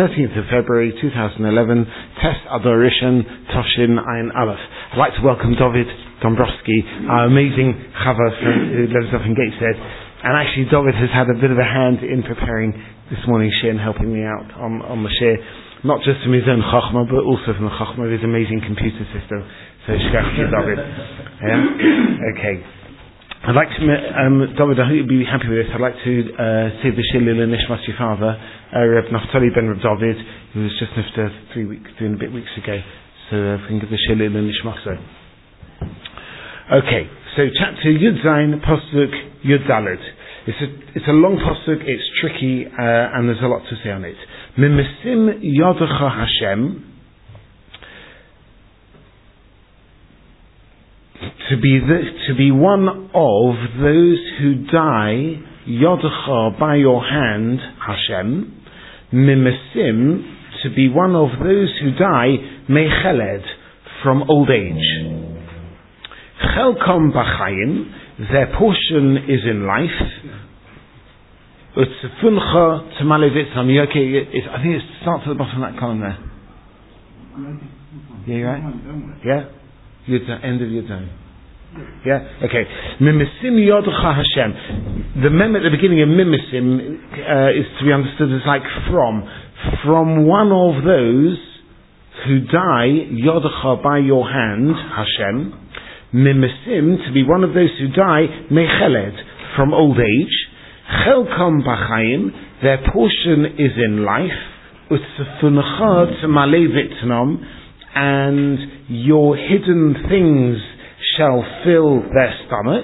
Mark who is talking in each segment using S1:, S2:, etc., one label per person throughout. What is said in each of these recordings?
S1: 13th of February 2011, Tes Adar Rishon, Toshin Ayin Aleph. I'd like to welcome David Dombrowski, our amazing Chava who lives up in Gateshead. And actually David has had a bit of a hand in preparing this morning's shir and helping me out on the shir, not just from his own Chachma, but also from the Chachma of his amazing computer system. So shkach to David. Okay. I'd like to, David, I hope you'll be happy with this. I'd like to say the shir Lila Nishmas your father, Reb Naftali ben Reb David, who was just after 3 weeks ago. So if we can give the shir Lila Nishmas. Okay, so chapter Yud Zayin, Pasuk Yud Daled. It's a long pasuk, it's tricky, and there's a lot to say on it. Mimesim Yodecha Hashem. To be one of those who die, Yodecha, by your hand, Hashem. Mimesim, to be one of those who die, Mecheled, from old age. Chelkom Bachayim, their portion is in life. Utsefuncha Tamalevitzam. Okay, I think it starts at the bottom of that column there. Yeah, you right? Yeah? End of Yudzayin. Yeah? Okay. Mimesim Yodecha Hashem. The mem at the beginning of Mimesim is to be understood as like from one of those who die, Yodecha, by your hand, Hashem. Mimesim, to be one of those who die, Mecheled, from old age. Chelkom Bachayim, their portion is in life. Utsefuncha Tamalevitzam, and your hidden things shall fill their stomach.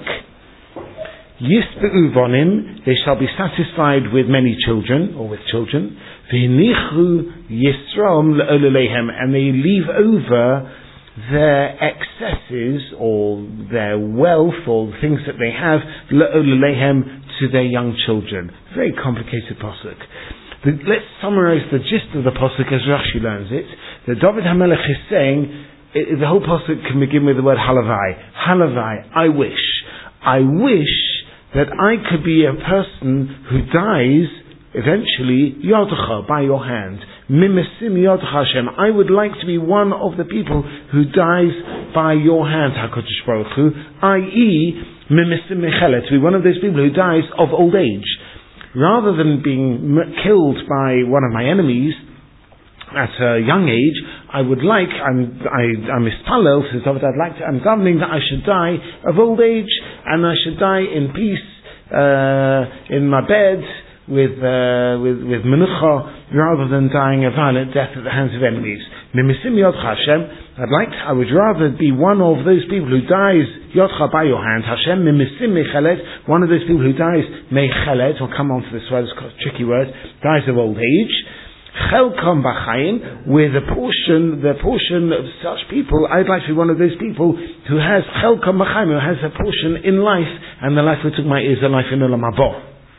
S1: Yisbe'u vonim, they shall be satisfied with many children, or with children. V'nichu Yisrom le'olelehem, and they leave over their excesses, or their wealth, or the things that they have, le'olelehem, to their young children. Very complicated pasuk. Let's summarize the gist of the pasuk as Rashi learns it. The David HaMelech is saying, the whole pasuk can begin with the word halavai. Halavai, I wish that I could be a person who dies eventually, Yodecha, by your hand. Mimesim Yodecha Hashem. I would like to be one of the people who dies by your hand, HaKadosh Baruch Hu, i.e., Mimesim Mecheled, to be one of those people who dies of old age. Rather than being killed by one of my enemies at a young age, I'm mispalel, says David, I'm governing that I should die of old age, and I should die in peace, in my bed, with menucha, rather than dying a violent death at the hands of enemies. Mimesim Yodecha Hashem, I would rather be one of those people who dies Yodcha, by your hand, Hashem. Mimesim Mecheled, one of those people who dies Mecheled, we'll come on to this word, it's a tricky word, dies of old age. Chelkom Bachayim, with the portion of such people, I'd like to be one of those people who has Chelkom Bachayim, who has a portion in life, and the life we took my is a life in Olam Haba.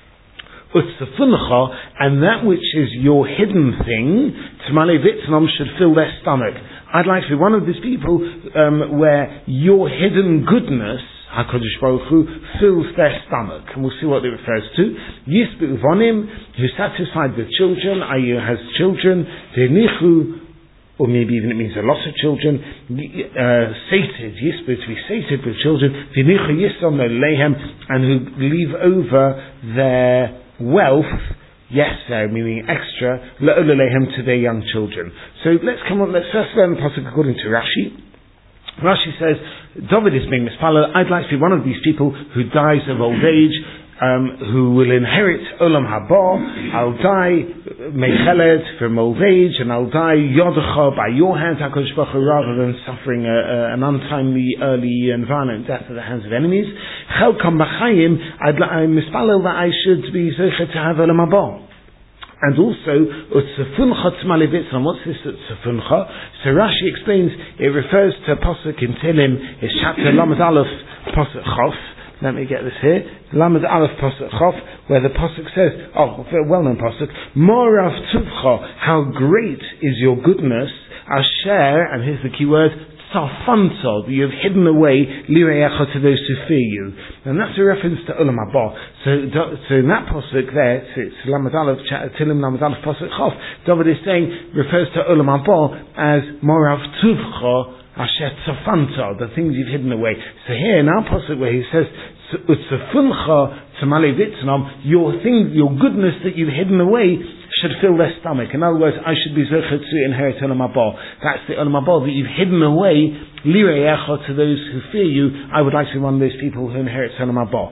S1: Utsefuncha, and that which is your hidden thing, Tamalevitzam, should fill their stomach. I'd like to be one of these people where your hidden goodness, HaKadosh Baruch Hu, fills their stomach. And we'll see what it refers to. Yisbe'u vonim, who's satisfied with children, i.e. has children, V'nichu, or maybe even it means a lot of children, sated, Yisbe'u, to be sated with children, V'nichu Yisrom le'olelehem, and who leave over their wealth, meaning extra, le'olelehem, to their young children. So let's first learn the pasuk according to Rashi. Rashi says, David is being mispalel, I'd like to be one of these people who dies of old age, who will inherit Olam Haba. I'll die Mecheled, from old age, and I'll die Yodecha, by your hand, HaKadosh Baruch Hu, rather than suffering an untimely, early and violent death at the hands of enemies. Chelkom Bachayim, I'm mispalel that I should be Zoche to have Olam Haba. And also, Utsefuncha Tamalevitzam. What's this Utsefuncha? So Rashi explains, it refers to a pasuk in Tehillim, it's chapter Lamed Aleph, pasuk Chof. Let me get this here. Lamed Aleph pasuk Chof, where the pasuk says, a well-known pasuk, Morav Tuvcha, how great is your goodness, Asher, and here's the key word, Safanto, that you have hidden away, lireyecha, to those who fear you. And that's a reference to Olam Haba. So in that pasuk there, it's Lamed Aleph, Tilim Lamed Aleph pasuk Chof, David is saying, refers to Olam Haba as Morav Tuvcha Asher Safanto, the things you've hidden away. So here in our pasuk where he says, Utsafuncha Tamale Vitznam, your goodness that you've hidden away should fill their stomach. In other words, I should be zocher to inherit Olam Haba. That's the Olam Haba that you've hidden away, lireyecha, to those who fear you. I would like to be one of those people who inherits Olam Haba.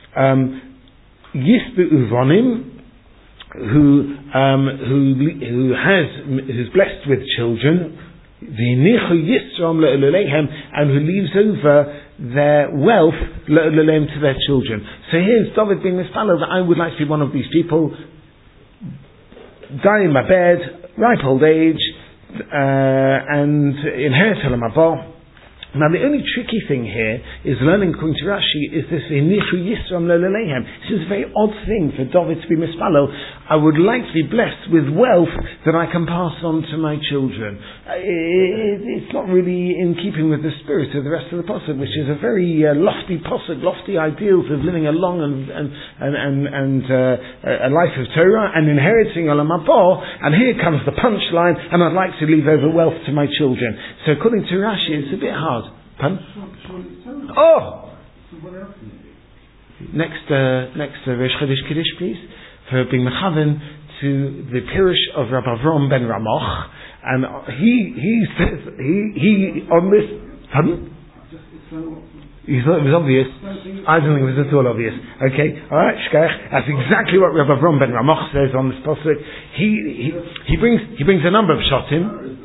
S1: Yisbu Uvonim, who's blessed with children, V'nichu Yisram le'uleihem, and who leaves over their wealth le'uleihem, to their children. So here's David being this fellow that I would like to be one of these people. Die in my bed, ripe old age, and inherit Olam Haba. Now the only tricky thing here is learning according to Rashi is this Inichu Yisram Le'uleihem. This is a very odd thing for David to be mispalo. I would like to be blessed with wealth that I can pass on to my children. It's not really in keeping with the spirit of the rest of the pasuk, which is a very lofty pasuk, lofty ideals of living a long and a life of Torah and inheriting Olam Haba. And here comes the punchline, and I'd like to leave over wealth to my children. So according to Rashi, it's a bit hard. Pardon? Oh! Next Rosh Chodesh Kiddush, please, for being mechaven to the Pirush of Rabbi Avram ben Ramoch, and he says he on this. Pardon? You thought it was obvious? I don't think it was at all obvious. Okay, all right, shkach. That's exactly what Rabbi Avram ben Ramoch says on this pasuk. He brings a number of shotim.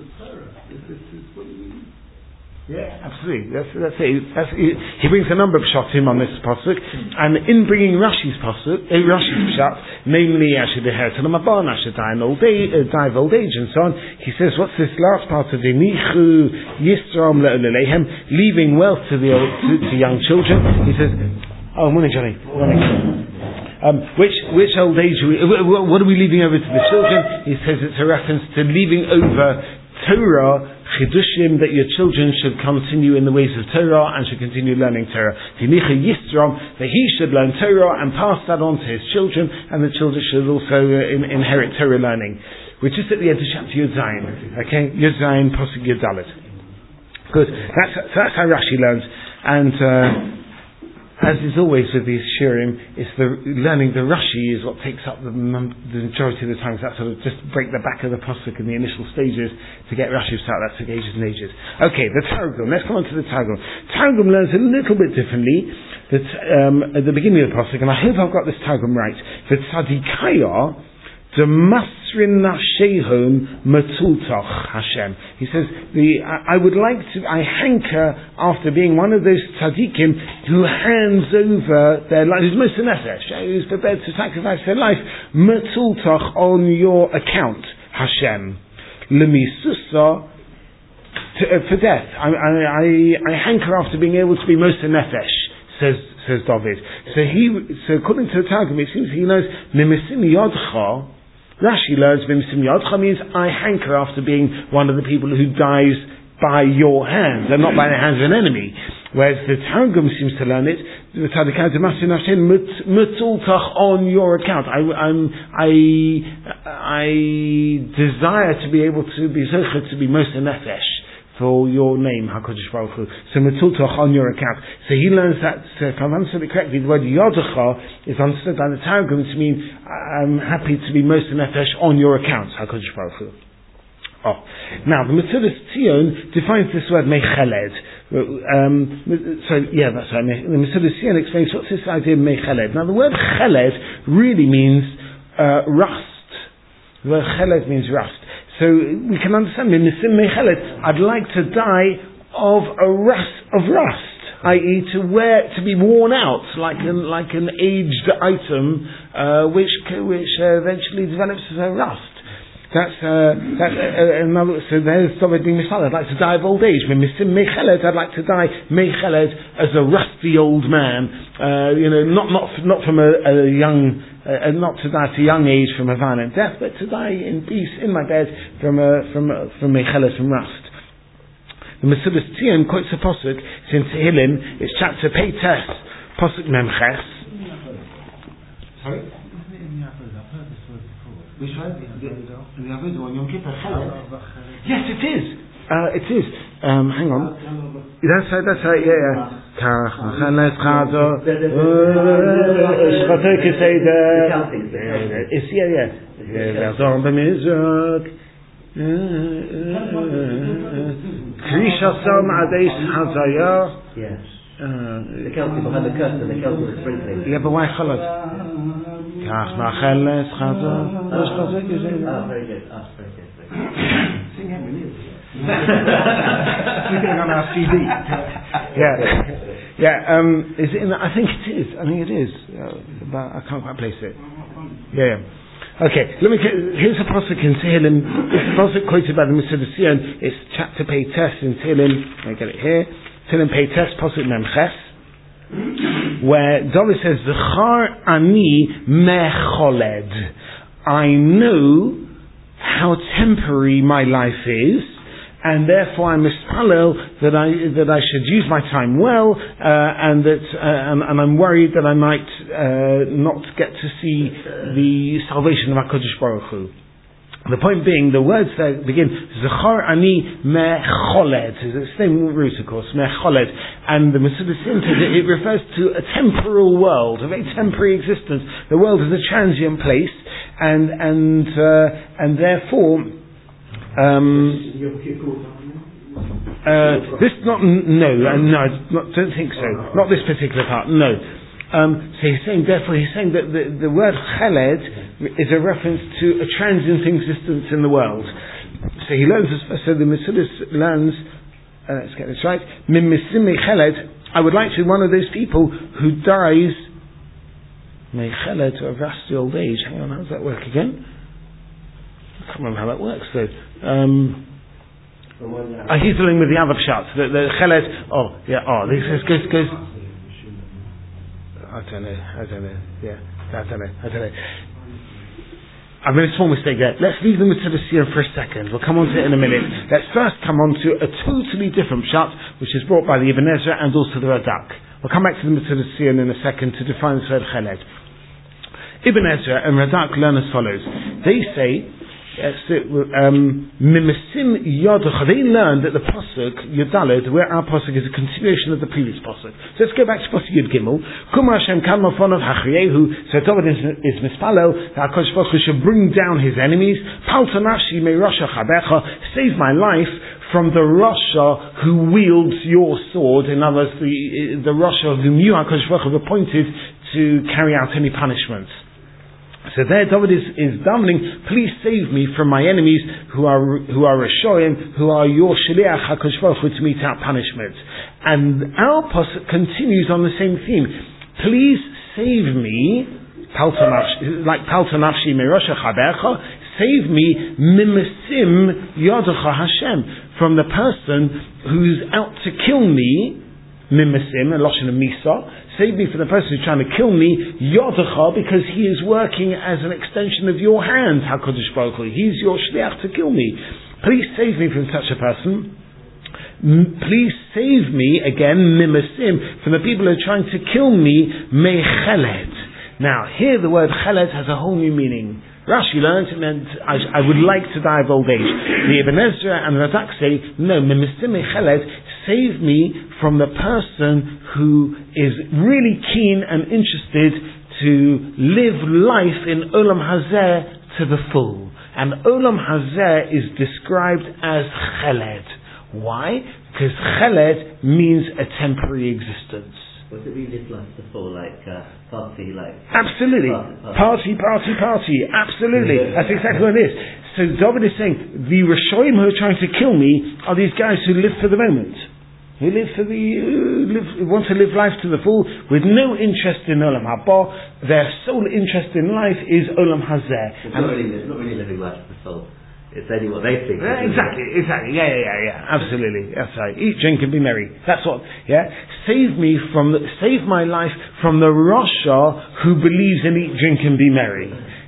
S1: Yeah, absolutely. That's it. He brings a number of shotim on this pasuk, and in bringing Rashi's pasuk, Rashi's pshat, namely I should inherit Olam Haba, I should die of old age, and so on. He says, what's this last part of the Nichu Yisram le'uleihem, leaving wealth to young children? He says, oh, morning, Johnny. Morning. Which old age? What are we leaving over to the children? He says it's a reference to leaving over Torah, Chidushim, that your children should continue in the ways of Torah and should continue learning Torah. Timicha Yisrom, that he should learn Torah and pass that on to his children, and the children should also inherit Torah learning. We're just at the end of chapter Yud Zayin. Okay? Yud Zayin, Pasuk Yud Dalet. Good. That's how Rashi learns. And as is always with these shirim, it's learning the Rashi is what takes up the majority of the time. That's sort of just break the back of the pasuk in the initial stages to get Rashi out. That took ages and ages. Okay, the Targum. Let's come on to the Targum. Targum learns a little bit differently. That at the beginning of the pasuk, and I hope I've got this Targum right. The Tzadikaya Demasrin Nashehum Matultach Hashem. He says, I hanker after being one of those tzaddikim who hands over their life, who's most nefesh, who's prepared to sacrifice their life, Matultach, on your account, Hashem. Lemisusa, for death. I hanker after being able to be most nefesh, says David. So according to the Targum, it seems he knows Mimisim Yodcha. Rashi learns Mimisim Yodcha means I hanker after being one of the people who dies by your hands and not by the hands of an enemy. Whereas the Targum seems to learn it, the Tzadikah Demasrin Hashem Matultach, on your account. I desire to be able to be zocher to be most nefesh for your name, HaKadosh Baruch Hu. So Matultach, on your account. So he learns that, if I've understood it correctly, the word Yodecha is understood by the Targum to mean I'm happy to be most nefesh on your account, HaKadosh Baruch Hu. Oh. Now, the Metzudas Tzion defines this word Mecheled. That's right. The Metzudas Tzion explains what's this idea of Mecheled. Now, the word Cheled really means rust. The word Cheled means rust. So we can understand, I'd like to die of rust, i.e. to be worn out like an aged item, which eventually develops as a rust. That's another. So there's David being Michaled. I'd like to die of old age. I'd like to die Mecheled as a rusty old man. Not from a young. Not to die at a young age from a violent death, but to die in peace in my bed from Mecheled, from rust. The Mesillas Tzion quotes a pasuk. It's in Tehillim. It's chapter Pei Tes, pasuk Memches. Sorry. Which one? The Avodah on Yom Kippur. Yes, it is. It is. Hang on. That's right. Yeah. Kach Machanes Chazo. Shchato Keseder. It's yeah. Ve'azor b'mizrak. Krisha Som Ades Hazaya.
S2: Yes. The Celtic behind the curtain. The Celtic sprinkling.
S1: Yeah, but why Chalot? Kach Machanes Chazo.
S2: Very good. Very good.
S1: Sing it. We're going on our CD. Yeah. Is it in? I think it is. But I can't quite place it. Yeah. Okay. Here's a pasuk in Tehillim. This is a pasuk quoted by the Mesillas Tzion. It's chapter Pei Tes in Tehillim. I get it here. Tehillim Pei Tes pasuk Memches, where David says, "Zechar ani mecholed." I know how temporary my life is. And therefore, I'm mispalel that I should use my time well, and I'm worried that I might not get to see the salvation of HaKadosh Baruch Hu. The point being, the words that begin Zechar ani mecholed, is the same root, of course, mecholed, and the Mesillas Tzion says it refers to a temporal world, a very temporary existence. The world is a transient place, and therefore. Don't think so. Not this particular part. No. So he's saying that the word cheled is a reference to a transient existence in the world. So he learns this. So the Mesillas learns. Let's get this right. Mimisim cheled. I would like to be one of those people who dies. Mecheled to a vasty old age. Hang on, how does that work again? I can't remember how that works though. He's dealing with the other pshat. The cheled. This goes. I don't know. Yeah, I don't know. I've made a small mistake there. Let's leave the Mesillas Tzion for a second. We'll come on to it in a minute. Let's first come on to a totally different pshat, which is brought by the Ibn Ezra and also the Radak. We'll come back to the Mesillas Tzion in a second to define the word cheled. Ibn Ezra and Radak learn as follows. They say, Mimisim Yodocha. They learned that the pasuk Yudaled, where our pasuk is a continuation of the previous pasuk. So let's go back to pasuk Yud Gimel. Kumar Hashem Kan Mafonov Hachriyehu. So David is mispalel that HaKadosh Baruch Hu should bring down his enemies. Palta Nafshi Me Rasha Chabecha. Save my life from the Rasha who wields your sword. In other words, the Rasha whom you HaKadosh Baruch Hu have appointed to carry out any punishments. So there David is davening, please save me from my enemies who are Rishoyim, who are your Shaliach HaKadosh Baruch Hu to mete out punishment. And our pasuk continues on the same theme. Please save me, like Palta Nafshi Merosha Chabercha, save me, Mimisim Yodocha Hashem, from the person who's out to kill me, Mimisim, a Lashon of Misa. Save me from the person who's trying to kill me, Yodecha, because he is working as an extension of your hand, HaKadosh Baruch Hu. He's your shliach to kill me. Please save me from such a person. Please save me, again, Mimasim, from the people who are trying to kill me, Mecheled. Now, here the word Cheled has a whole new meaning. Rashi learns it meant I would like to die of old age. The Ibn Ezra and Radak say, no, Mimasim Mecheled, save me from the person who is really keen and interested to live life in Olam Hazeh to the full. And Olam Hazeh is described as Cheled. Why? Because Cheled means a temporary existence.
S2: Was it really live life to the full, like party, like...
S1: Absolutely. Party. Absolutely. Yeah. That's exactly what it is. So David is saying, the Rishoyim who are trying to kill me are these guys who live for the moment. Who want to live life to the full with no interest in Olam Haba. Their sole interest in life is Olam Hazeh.
S2: It's not really living life to the full. It's only what they think.
S1: Exactly. Yeah. Absolutely. That's right. Eat, drink, and be merry. That's what. Yeah. Save my life from the Rasha who believes in eat, drink, and be merry.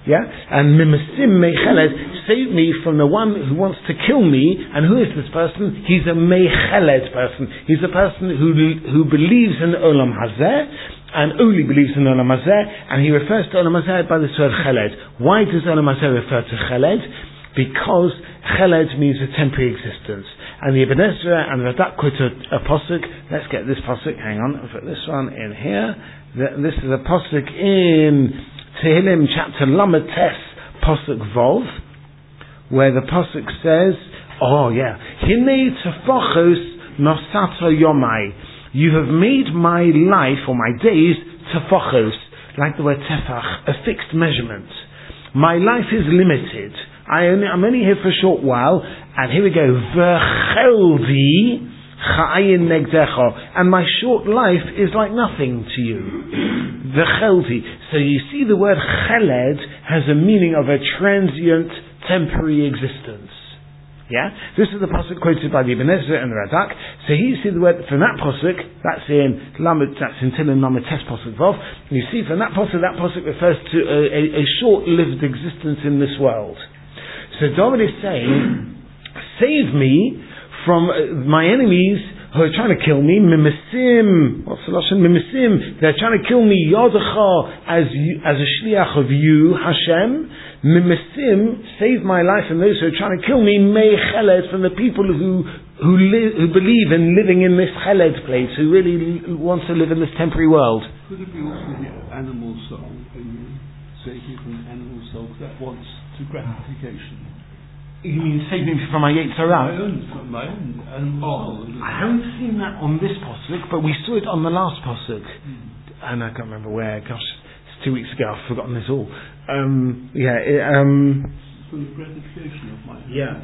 S1: Yeah? And mimesim mecheled, save me from the one who wants to kill me. And who is this person? He's a mecheled person. He's a person who believes in Olam Hazeh, and only believes in Olam Hazeh, and he refers to Olam Hazeh by this word cheled. Why does Olam Hazeh refer to cheled? Because cheled means a temporary existence. And the Ibn Ezra and the Radak quote a pasuk. Let's get this pasuk. Hang on, I'll put this one in here. This is a pasuk in Tehillim chapter Lamed Tes pasuk Vov, where the pasuk says, Hinei tefachos nosata yomai. You have made my life or my days tefachos, like the word tefach, a fixed measurement. My life is limited. I'm only here for a short while, and here we go. V'cheldi cha'ayin negdecha, and my short life is like nothing to you. V'cheldi. So you see, the word cheled has a meaning of a transient, temporary existence. Yeah, this is the pasuk quoted by the Ibn Ezra and the Radak. So here you see the word from that pasuk. That's in Tehillim Lamed Tes pasuk Vov. You see from that pasuk refers to a short-lived existence in this world. So David is saying, save me from my enemies who are trying to kill me. Mimesim, what's the lashon? Mimesim. They're trying to kill me. Yodecha, as a shliach of you, Hashem. Mimesim, save my life from those who are trying to kill me. Mecheled, from the people who believe in living in this cheled place, who really want to live in this temporary world.
S3: Could it be also the animal soul? Save me from an animal soul that wants to gratification.
S1: You mean save me from my Yetzer Hara?
S3: My own animal soul.
S1: I haven't seen that on this pasuk, but we saw it on the last pasuk. And I can't remember where. Gosh, it's 2 weeks ago. I've forgotten this all.
S3: For the gratification of my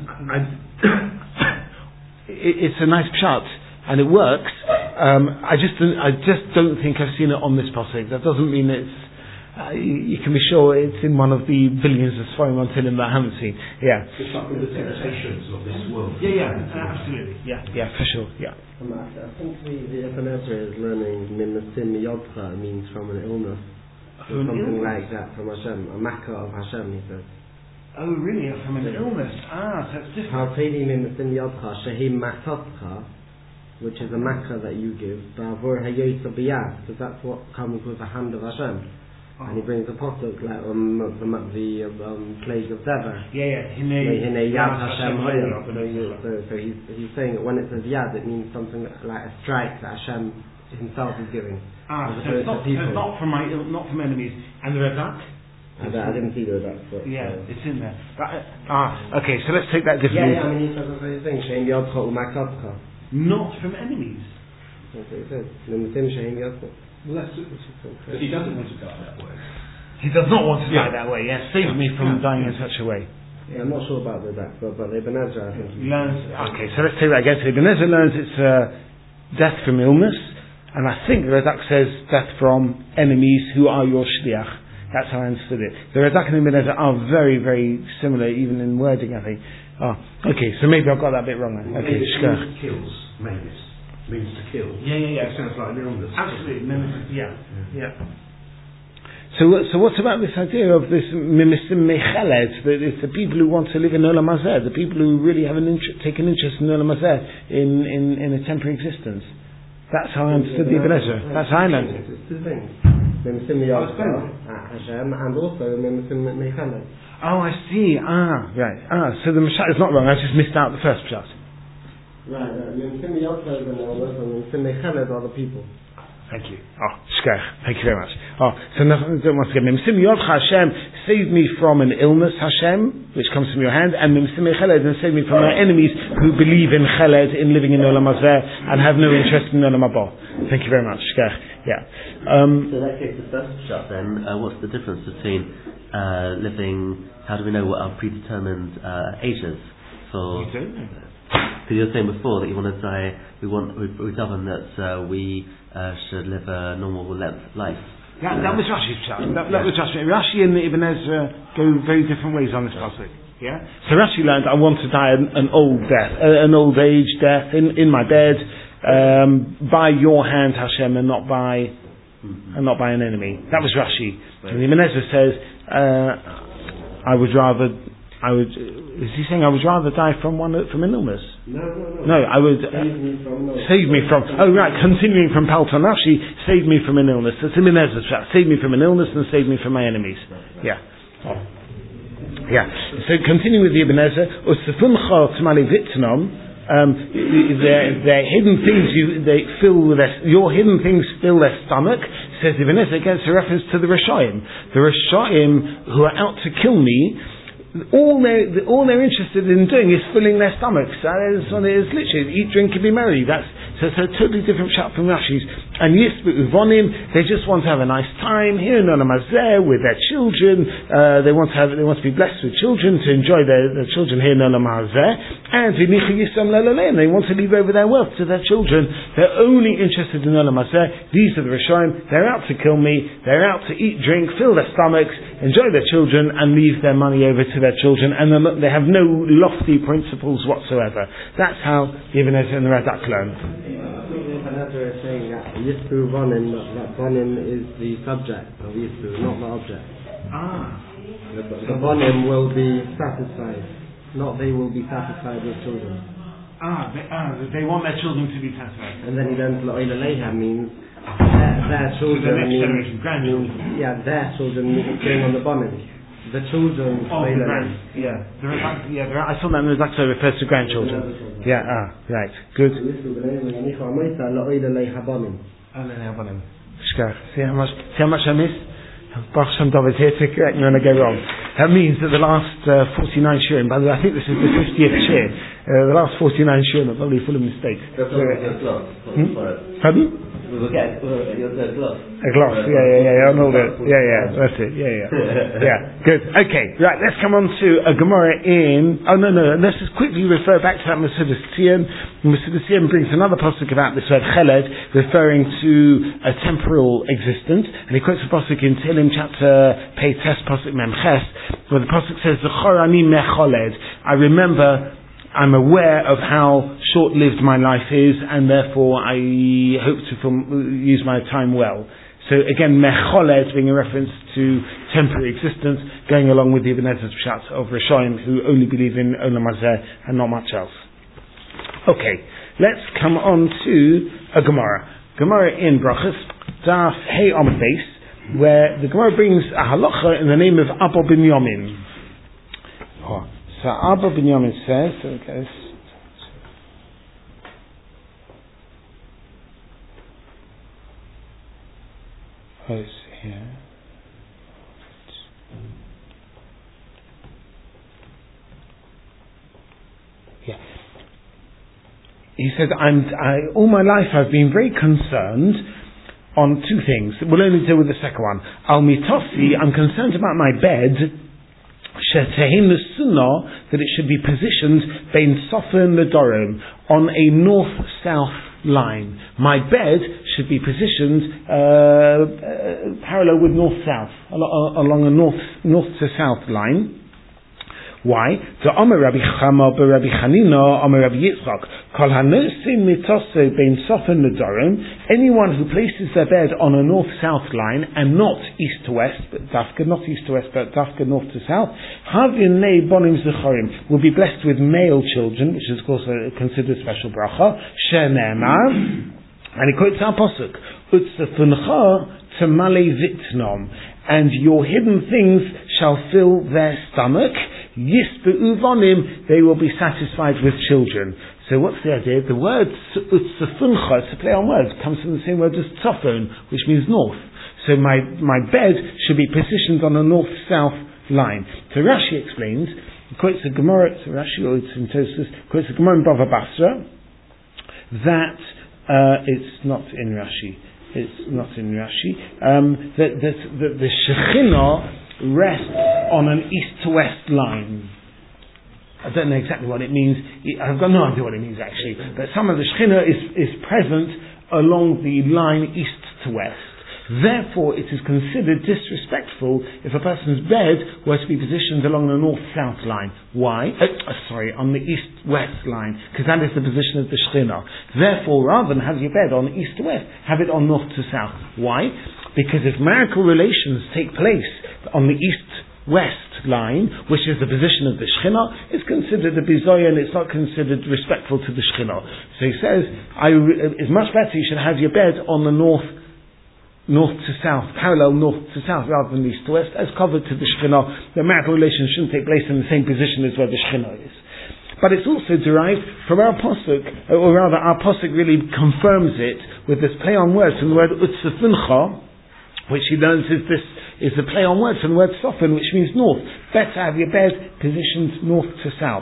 S1: it's a nice pshat, and it works. I just don't think I've seen it on this pasuk. That doesn't mean it's. You can be sure it's in one of the billions of Sfarim on Tehillim that I haven't seen. Yeah.
S4: It's like the temptations of this world.
S1: Absolutely. Yeah, for sure. Yeah.
S2: I think the Ibn Ezra is learning Mimesim Yodcha means from an illness. Or something like that from Hashem. A makkah of Hashem, he says.
S1: Oh, really? From an illness? So it's different.
S2: Ha'teni Mimesim Yodcha Shehim Matotcha, which is a makkah that you give. Ba'avor Hayotza B'yad, because that's what comes with the hand of Hashem. And he brings a pasuk like the plague of Dever. Hinei Yad Hashem Hoya. So he's saying that when it says Yad, it means something like a strike that Hashem himself is giving.
S1: So it's not from enemies. And the Radak?
S2: I didn't see the Radak.
S1: It's in there. Okay, so let's take that differently.
S2: I mean, he says the same thing. Shein Yodcha U'Makotcha.
S1: Not from enemies.
S2: That's what he says. Mimesim Shein Yodcha.
S4: But he doesn't want to die that way.
S1: He does not want to die that way. Yes, save me from dying in such a way.
S2: Yeah, I'm not sure about the Radak, but Ibn Ezra, I think.
S1: Okay, so let's take that again. So Ibn Ezra learns it's death from illness, and I think the Radak says death from enemies who are your shliach. That's how I understood it. The Radak and Ibn Ezra are very, very similar, even in wording, I think. Okay, so maybe I've got that bit wrong. Okay, shkach.
S4: Kills, maybe. Means to kill.
S1: Yeah.
S4: It sounds like an illness.
S1: Absolutely. Yeah. So what's about this idea of this mimesim mecheled? That it's the people who want to live in Olam Hazeh, the people who really have take an interest in Olam Hazeh, in a temporary existence. That's how I understood the Ibn Ezra. That's how I learned it.
S2: It's two things. Mimesim Yodcha Hashem, and also mimesim mecheled.
S1: Oh, I see. Right. So the Mashat is not wrong. I just missed out the first Mashat.
S2: Right. Mimesim Yodcha is an illness, and mimesim mecheled are the people.
S1: Thank you. Shkach. Thank you very much. So once again, Mimesim Yodcha Hashem, save me from an illness, Hashem, which comes from your hand, and Mimesim Cheled, and save me from my enemies who believe in Cheled, in living in Olam Hazeh, and have no interest in Olam Haba. Thank you very much. Shkach. Yeah.
S5: So in that case, the first shot then, what's the difference between living, how do we know what our predetermined age is?
S1: You don't know.
S5: Because you were saying before that you want to die, we govern that we should live a normal life.
S1: That was Rashi's chat. That was Rashi. Rashi and Ibn Ezra go very different ways on this pasuk. Yeah. So Rashi learned, I want to die an old death, an old age death in my bed, by your hand, Hashem, and not by an enemy. That was Rashi. And Ibn Ezra says, is he saying I would rather die from an illness? No, I would save me from. Oh right, continuing from Palton Rashi, save me from an illness. That's Ibn Ezra's pshat. Save me from an illness and save me from my enemies. Yeah. Yeah. So continuing with the Ibn Ezra, Usafuncha Tzmali Vitnom. Their hidden things your hidden things fill their stomach. Says Ibn Ezra against a reference to the Rishoyim. The Rishoyim who are out to kill me. All they're interested in doing is filling their stomachs. It's literally eat, drink, and be merry. So it's a totally different shot from Rashi's. And Yisbu Uvonim, they just want to have a nice time here in Olam Hazeh with their children. They want to be blessed with children, to enjoy their children here in Olam Hazeh. And V'nichu Yisam Lelaleim, they want to leave over their wealth to their children. They're only interested in Olam Hazeh. These are the Rishonim. They're out to kill me. They're out to eat, drink, fill their stomachs, enjoy their children, and leave their money over to their children. And they have no lofty principles whatsoever. That's how Ibn Ezra and the Radak learn.
S2: Ibn Ezra is saying that Yisbu Vonim, that Vonim is the subject of Yisbu, not the object. The Vonim will be satisfied, not they will be satisfied with children.
S1: They want their children to be satisfied.
S2: And then he learns La'ila Leha means their children means their children going on the Vonim. The children.
S1: I saw that in the Zakso refers to grandchildren. Yeah, right. Good. See how much I missed? Baruch Shem David here to correct me when I go wrong. That means that the last 49 shurim, by the way, I think this is the 50th shir, the last 49 shurim are probably full of mistakes. Pardon?
S5: You'll get a glass.
S1: A glass, yeah, that's it, yeah, good, okay, right, let's come on to a Gemara let's just quickly refer back to that Mesudas Tziyun. Mesudas Tziyun brings another pasuk about this word Cheled, referring to a temporal existence, and he quotes a pasuk in Tehillim chapter Pei Tes pasuk Mem Ches, where the pasuk says, Zechor ani mecholed, I'm aware of how short-lived my life is, and therefore I hope to use my time well. So again, mecholed being a reference to temporary existence, going along with the Ibn Ezra's pshat of Rishoyim who only believe in Olam Hazeh and not much else. Okay, let's come on to a Gemara. Gemara in Brachos, Daf Hey Amud Beis, where the Gemara brings a halacha in the name of Abba Binyamin. So Abba Binyamin says, here. Yeah. He said, all my life I've been very concerned on two things. We'll only deal with the second one. Al mitosi, I'm concerned about my bed. That it should be positioned bein sofen ledorim, on a north-south line. My bed should be positioned parallel with north-south, along a north-to-south line. Why? The Omer Rabbi Chama Rabbi Chanina Omer Rabbi Yitzchak Kol hanosim mitose bein sofen ledorim. Anyone who places their bed on a north-south line and not east to west, but dafka not east to west, but dafka north to south, havinei bonim zechorim, will be blessed with male children, which is of course considered special bracha. Shene'emar, and he quotes our pasuk, Utzafuncha tamale vitnom, and your hidden things shall fill their stomach. Yisbu uvonim, they will be satisfied with children. So what's the idea? The word utzafuncha, it's a play on words, comes from the same word as tzafon, which means north. So my bed should be positioned on a north-south line. So Rashi explains, he quotes a Gemara, so Rashi, or it's in Tosfos, quotes a Gemara in Bava Basra, that it's not in Rashi. That the Shekhinah rests on an east to west line. I don't know exactly what it means. I've got no idea what it means actually. But some of the Shekhinah is present along the line east to west. Therefore, it is considered disrespectful if a person's bed were to be positioned along the north-south line. Why? On the east-west line, because that is the position of the Shekhinah. Therefore, rather than have your bed on east to west, have it on north to south. Why? Because if marital relations take place on the east north-west line, which is the position of the Shekhinah, is considered a bizoyan, it's not considered respectful to the Shekhinah. So he says, it's much better you should have your bed on the north to south, parallel north to south, rather than east to west, as covered to the Shekhinah. The marital relations shouldn't take place in the same position as where the Shekhinah is. But it's also derived from our posuk, or rather our posuk really confirms it with this play on words from the word utsafuncha, which he learns is the play on words from the word soften, which means north. Better have your bed positioned north to south.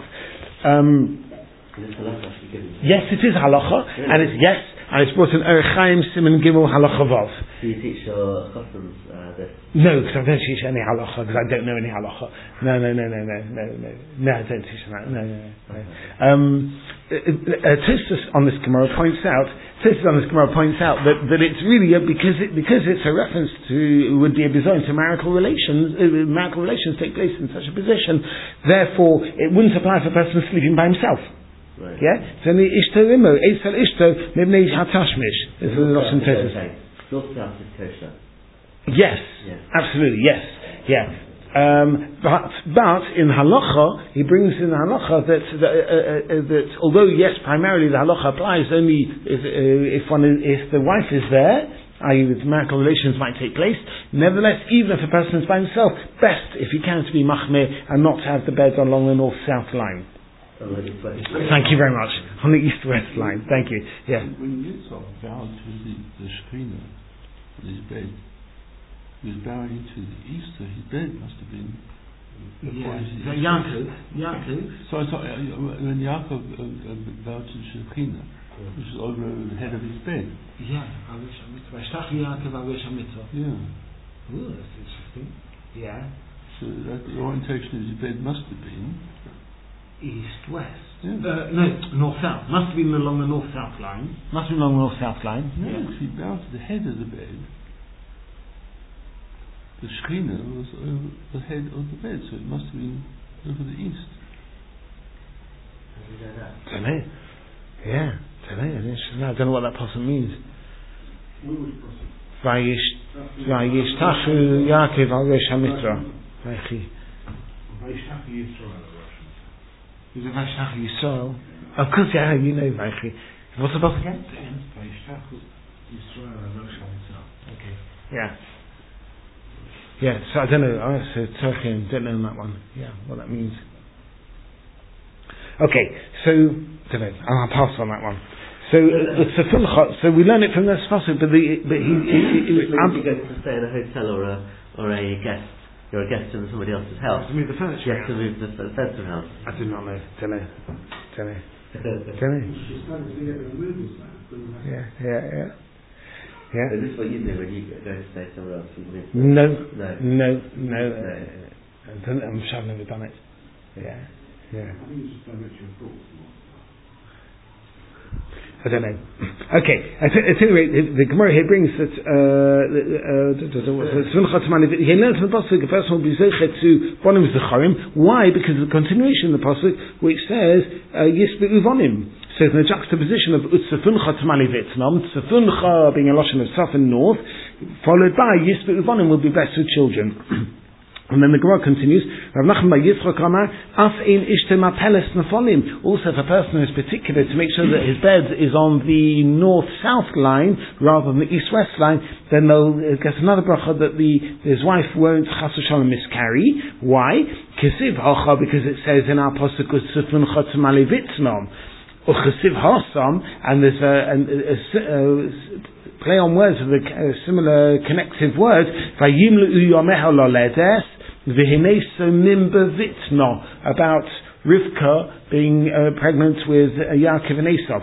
S1: Yes, it is halacha, and it's brought in Orach Chaim Siman Gimel Halacha Vav.
S5: Do you teach your customs this?
S1: No, because I don't teach any halacha, because I don't know any halacha. No, I don't teach that. No. Tosfos on this Gemara points out that it's really because it's a reference to, would be a bizoin to marital relations. Marital relations take place in such a position. Therefore, it wouldn't apply for a person sleeping by himself.
S5: Right.
S1: Yeah? So the ishto imo, eisel ishto, mibnei hatashmish. This is the Lashon Tosfos.
S5: North-south is kosher.
S1: Yes, absolutely, yes. Yeah. But in halacha, he brings in the halacha that although yes, primarily the halacha applies only if the wife is there, i.e. with marital relations might take place. Nevertheless, even if a person is by himself, best if he can to be machmir and not to have the bed along the north-south line. Thank you very much. On the east-west line. Thank you. Yeah.
S3: When Yitzhak vowed to the Shekhinah on his bed, he was bowing to the east, so his bed must have been.
S1: Yaakov.
S3: So when Yaakov vowed to the Shekhinah, which is over the head of his bed.
S1: Yeah.
S3: Yeah.
S1: Ooh, that's interesting. Yeah.
S3: So that the orientation of his bed must have been
S1: east-west.
S3: Yeah.
S1: No, north-south. Must have been along the north-south line. Must have been along the north-south line.
S3: No, if he bowed to the head of the bed, the Shekhinah was over the head of the bed, so it must have been over the east.
S1: Don't know. Yeah, I don't know what that possibly means. Vayishtachu Yaakov al Rosh HaMitra. Is it Vayishtachu Yisrael? Of course, yeah, you know Vaychi. What's the book again? Vayishtachu Yisrael al Rosh HaMitra. Okay. Yeah. Yeah, so I don't know. So Turkey, don't know that one. Yeah, what that means. Okay, so don't know. I'll pass on that one. So so we learn it from this pasuk, but he
S5: you go to stay in a hotel or a guest. You're a guest in somebody else's house.
S1: To move the furniture.
S5: You have to move the furniture house.
S1: I do not know. Don't know. Yeah.
S5: Is this what you do when you go to stay somewhere else?
S1: No. I'm sure I've never done it. Yeah. I don't know. Okay. At any rate, the Gemara here brings that he learns from the pasuk the person will be zeichet to bonim zecharim. Why? Because of the continuation of the pasuk, which says yisbe uvonim. So in the juxtaposition of utsafuncha t'mali vitnam, tsafuncha being a lashon of south and north, followed by yisbe uvonim will be blessed with children. And then the Gemara continues, Rav Nachman bar Yitzchak Amar, Af ein ishte mapeles nefolim. Also, if a person is particular to make sure that his bed is on the north-south line rather than the east-west line, then they'll get another bracha that his wife won't chas v'shalom miscarry. Why? Kesiv hacha, because it says in our pasuk Sufun Chatzmali Vitznam, or Kesiv hasam, and there's a play on words with a similar connective word, Vayimlu yomeha loledes. About Rivka being pregnant with Yaakov and Esau.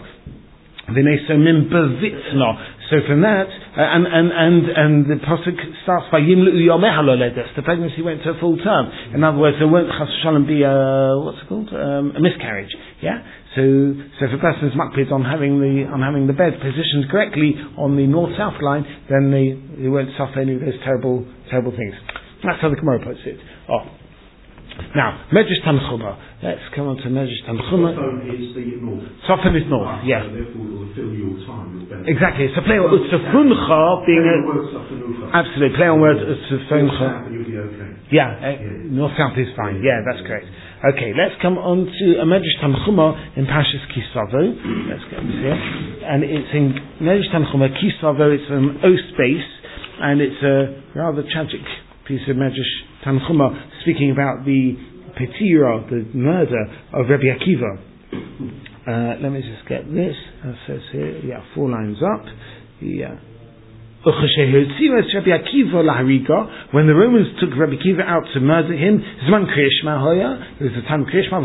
S1: So from that, and the pasuk starts by Yimlu Yomeha Loledes. The pregnancy went to a full term. In other words, there won't chas v'shalom be a miscarriage. Yeah. So if a person is makpid on having the bed positioned correctly on the north-south line, then they won't suffer any of those terrible things. That's how the Gemara puts it. Now, Medrash Tanchuma. Let's come on to Medrash Tanchuma.
S4: Sofon is the north.
S1: Sofon is north, yes.
S4: So therefore it will fill your time, your benefit.
S1: Exactly. So play on Utsafuncha being a... Absolutely. Play on words Utsafuncha.
S4: You'll be okay.
S1: North-south is fine. Yeah, that's correct. Okay, let's come on to a Medrash Tanchuma in Pashas Kisavo. Let's get this here. And it's in Medrash Tanchuma, Kisavo, it's an O space, and it's a rather tragic piece of Medrash Tanchuma speaking about the Petira, the murder of Rabbi Akiva. Let me just get this. It says here, 4 lines up. When the Romans took Rabbi Akiva out to murder him, it was the time of Krishma,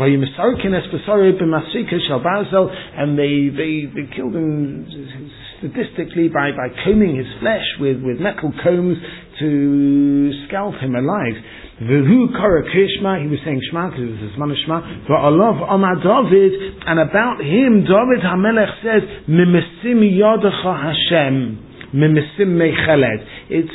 S1: and they killed him statistically by combing his flesh with metal combs to scalp him alive. He was saying Shema because it was the Zman of Shema. David, and about him, David HaMelech says, Mimesim Yodecha Hashem. Mimesim Mecheled. It's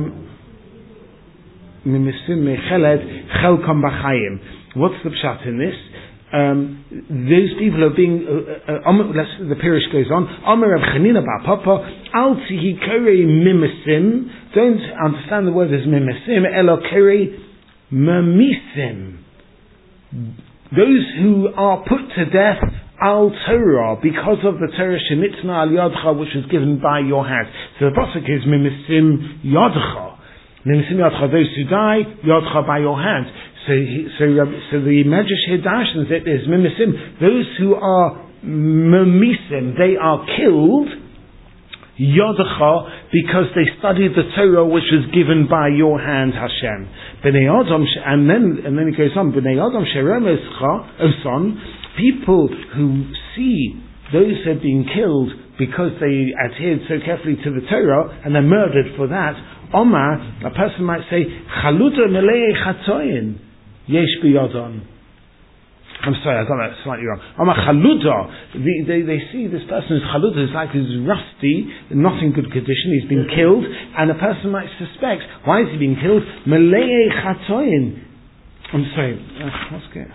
S1: Mimesim Mecheled Chelkam B'Chaim. What's the pshat in this? Those people are being. The Pirish goes on. Amar Rav Chanina Bar Papa Al Tihi Korei Mimesim. Don't understand the word as Mimesim. Elo Korei Memisim. Those who are put to death al Torah, because of the Torah shenitzna al yadcha, which was given by your hand. So the pasuk is mimisim yadcha. Mimisim yadcha, those who die, yadcha by your hand. So the Medrash here dashes it is mimisim, those who are mimisim, they are killed, yadcha, because they studied the Torah which was given by your hand, Hashem. B'nei Adam, and then it goes on, B'nei Adam sheremescha, Oson, people who see those who have been killed because they adhered so carefully to the Torah and they're murdered for that. Omar, a person might say, Chaluda melei chatoyin yesh biyadon. I'm sorry, I got that slightly wrong. Omar Chaluda, they see this person is Chaluda, is like he's rusty, not in good condition, he's been killed, and a person might suspect, why is he being killed? Melei chatoyin. I'm sorry, what's good?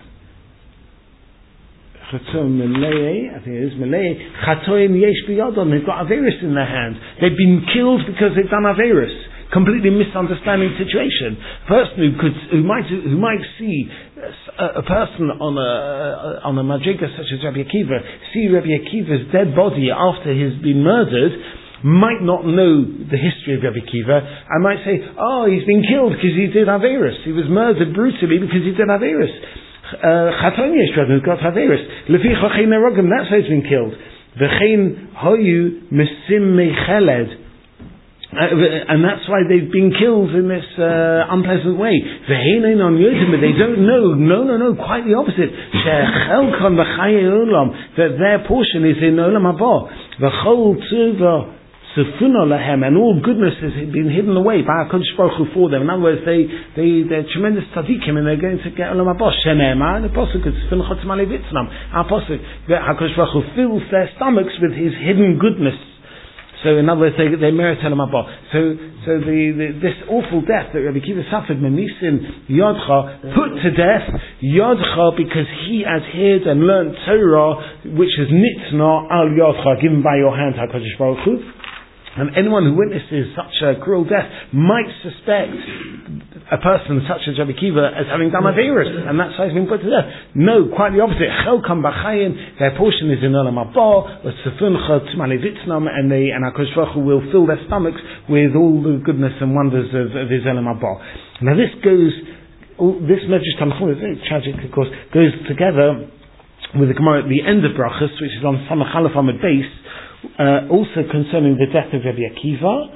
S1: I think it is Malay. Chatoim yesh biyadon. They've got Averis in their hand. They've been killed because they've done Averis. Completely misunderstanding situation. A person who might see a person on a madriga such as Rabbi Akiva, see Rabbi Akiva's dead body after he's been murdered, might not know the history of Rabbi Akiva, and might say, he's been killed because he did Averis. He was murdered brutally because he did Averis. Chatoim yesh biyadon, got Averis. Lefi chachein nerogim, that's how he's been killed. V'chein hoyu misim mecheled. And that's why they've been killed in this unpleasant way. V'heinin on yodim, but they don't know. No, quite the opposite. She'chelkon b'chaye olam, that their portion is in olam haba. V'chol tzuvah sefuna lahem, and all goodness has been hidden away by HaKadosh Baruch Hu for them. In other words, they're tremendous tzaddikim, and they're going to get olam haba. Shene'emar, the pasuk is sefuna chotzma levitznam. Our pasuk, HaKadosh Baruch Hu fills their stomachs with His hidden goodness. So in other words, they merit olam haba. So this awful death that Rabbi Akiva suffered, Memisim Yodcha, put to death Yodcha because he adhered and learnt Torah, which is Nitzna al Yodcha, given by your hand, HaKadosh Baruch Hu. And anyone who witnesses such a cruel death might suspect a person such as Rabbi Akiva as having done Averis, and that's why he's been put to death. No, quite the opposite. Chelkam b'chayim, their portion is in olam haba, v'tzefuncha tzmali vitznam, and HaKadosh Baruch Hu will fill their stomachs with all the goodness and wonders of His olam haba. Now this Medrash Tanchuma is very tragic, of course, goes together with the Gemara at the end of Brachos, which is on Samach Aleph Amud Beis, also concerning the death of Rabbi Akiva.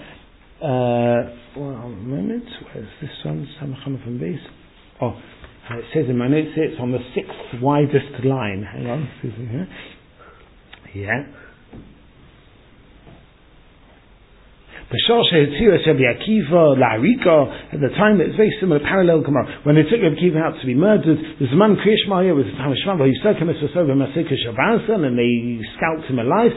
S1: One moment, where's this one? Samach Aleph Amud Beis. It says in my notes here, it's on the 6th widest line. Hang on, yeah. At the time, it's very similar, parallel Gemara. When they took Rabbi Akiva out to be murdered, the Zman Kriyashmaya was the time of Shema, and they scalped him alive,